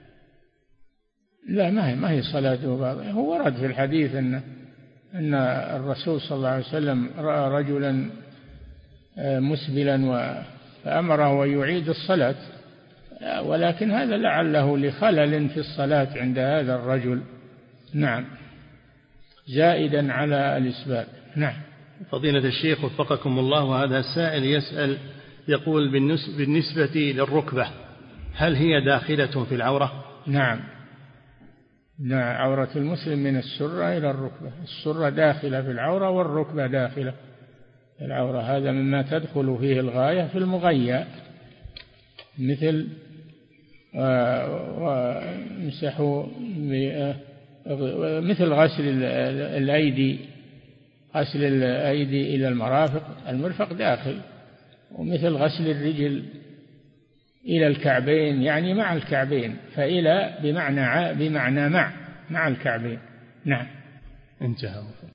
لا، ما هي ما هي صلاته باطلة. هو ورد في الحديث أن أن الرسول صلى الله عليه وسلم رأى رجلا مسبلا فأمره أن يعيد الصلاة، ولكن هذا لعله لخلل في الصلاة عند هذا الرجل. نعم، زائدا على الإسباب. نعم. فضيلة الشيخ وفقكم الله، وهذا السائل يسأل يقول: بالنسبة للركبة هل هي داخلة في العورة؟ نعم. نعم، عورة المسلم من السرة إلى الركبة، السرة داخلة في العورة والركبة داخلة في العورة، هذا مما تدخل فيه الغاية في المغيّة، مثل ومسحوا مثل غسل الأيدي، غسل الأيدي إلى المرافق، المرفق داخل، ومثل غسل الرجل إلى الكعبين، يعني مع الكعبين، فإلى بمعنى بمعنى مع مع الكعبين. نعم. انتهى.